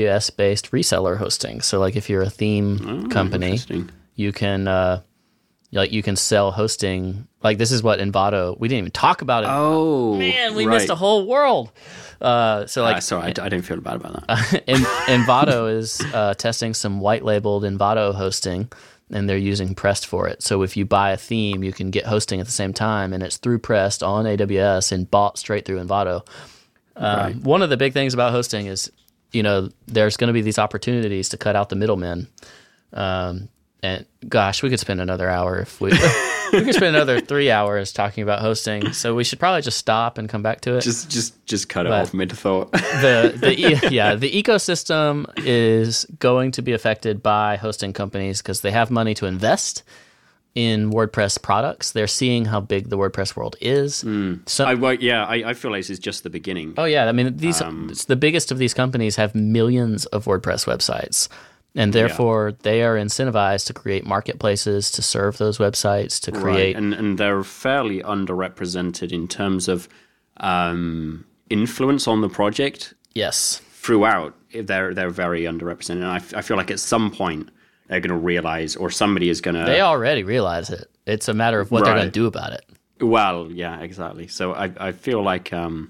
AWS-based reseller hosting. So like if you're a theme company, you can Like you can sell hosting. Like this is what Envato. We didn't even talk about it. Oh Man, we missed a whole world. Sorry, I don't feel bad about that. Envato is testing some white labeled Envato hosting, and they're using Prest for it. So if you buy a theme, you can get hosting at the same time, and it's through Prest on AWS and bought straight through Envato. Right. One of the big things about hosting is, there's going to be these opportunities to cut out the middlemen. And gosh, we could spend another hour if we we could spend another 3 hours talking about hosting. So we should probably just stop and come back to it. Just cut it off mid thought. The ecosystem is going to be affected by hosting companies because they have money to invest in WordPress products. They're seeing how big the WordPress world is. So, I feel like this is just the beginning. Oh yeah, I mean the biggest of these companies have millions of WordPress websites. And therefore, they are incentivized to create marketplaces to serve those websites, to create... Right. And they're fairly underrepresented in terms of influence on the project. Yes. Throughout, they're very underrepresented. And I feel like at some point, they're going to realize, or somebody is going to... They already realize it. It's a matter of what they're going to do about it. Well, yeah, exactly. So I feel like,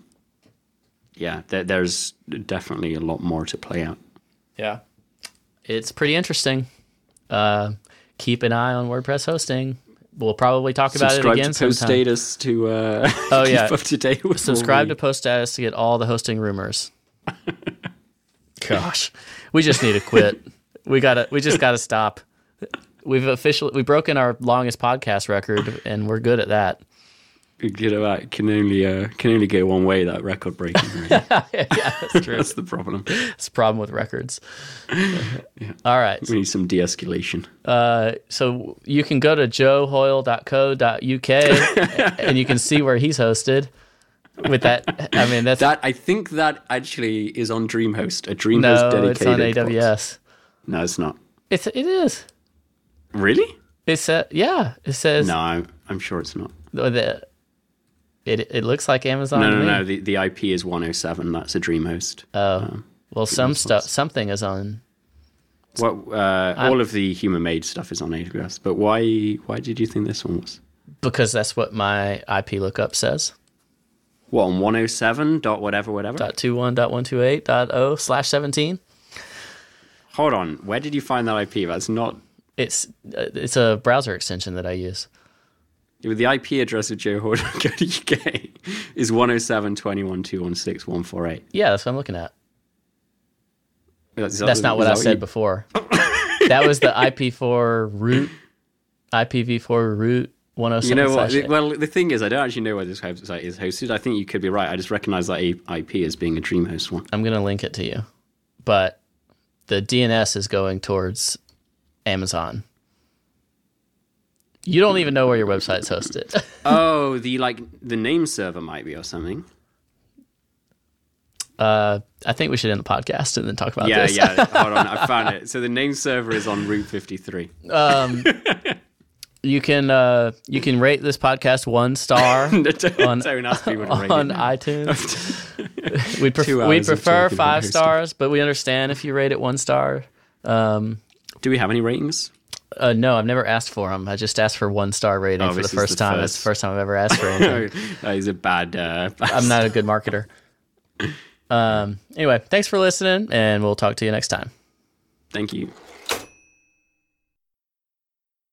there's definitely a lot more to play out. Yeah. It's pretty interesting. Keep an eye on WordPress hosting. We'll probably talk about it again sometime. Subscribe to Post Status to keep up to date with Subscribe to Post Status to get all the hosting rumors. Gosh, we just need to quit. We just gotta stop. We've broken our longest podcast record, and we're good at that. It can only go one way, that record breaking. Right? Yeah, that's true. That's the problem. It's a problem with records. All right. We need some de-escalation. So you can go to joehoyle.co.uk and you can see where he's hosted. With that, I mean I think that actually is on DreamHost. A DreamHost dedicated. No, it's on AWS. Box. No, it's not. It is. Really? It says. No, I'm sure it's not. It looks like Amazon. No. The IP is 107. That's a DreamHost. Well, something is on. All of the human-made stuff is on AWS. But why did you think this one was? Because that's what my IP lookup says. What, on 107 dot whatever? .21.128.0/17. Hold on. Where did you find that IP? That's not... It's a browser extension that I use. The IP address of joehoyle.co.uk is 107.21.216.148. Yeah, that's what I'm looking at. That's not what I said before. That was the IPv4 root 107. You know what? Well, the thing is, I don't actually know where this website is hosted. I think you could be right. I just recognize that IP as being a DreamHost one. I'm going to link it to you. But the DNS is going towards Amazon. You don't even know where your website's hosted. Oh, the name server might be or something. I think we should end the podcast and then talk about this. Yeah. Hold on, I found it. So the name server is on Route 53. You can rate this podcast 1 star don't ask people to rate on it. iTunes. We'd prefer 5 stars, but we understand if you rate it 1 star. Do we have any ratings? No, I've never asked for them. I just asked for 1 star rating for the first time. It's the first time I've ever asked for anything. That is a bad... I'm not a good marketer. Anyway, thanks for listening, and we'll talk to you next time. Thank you.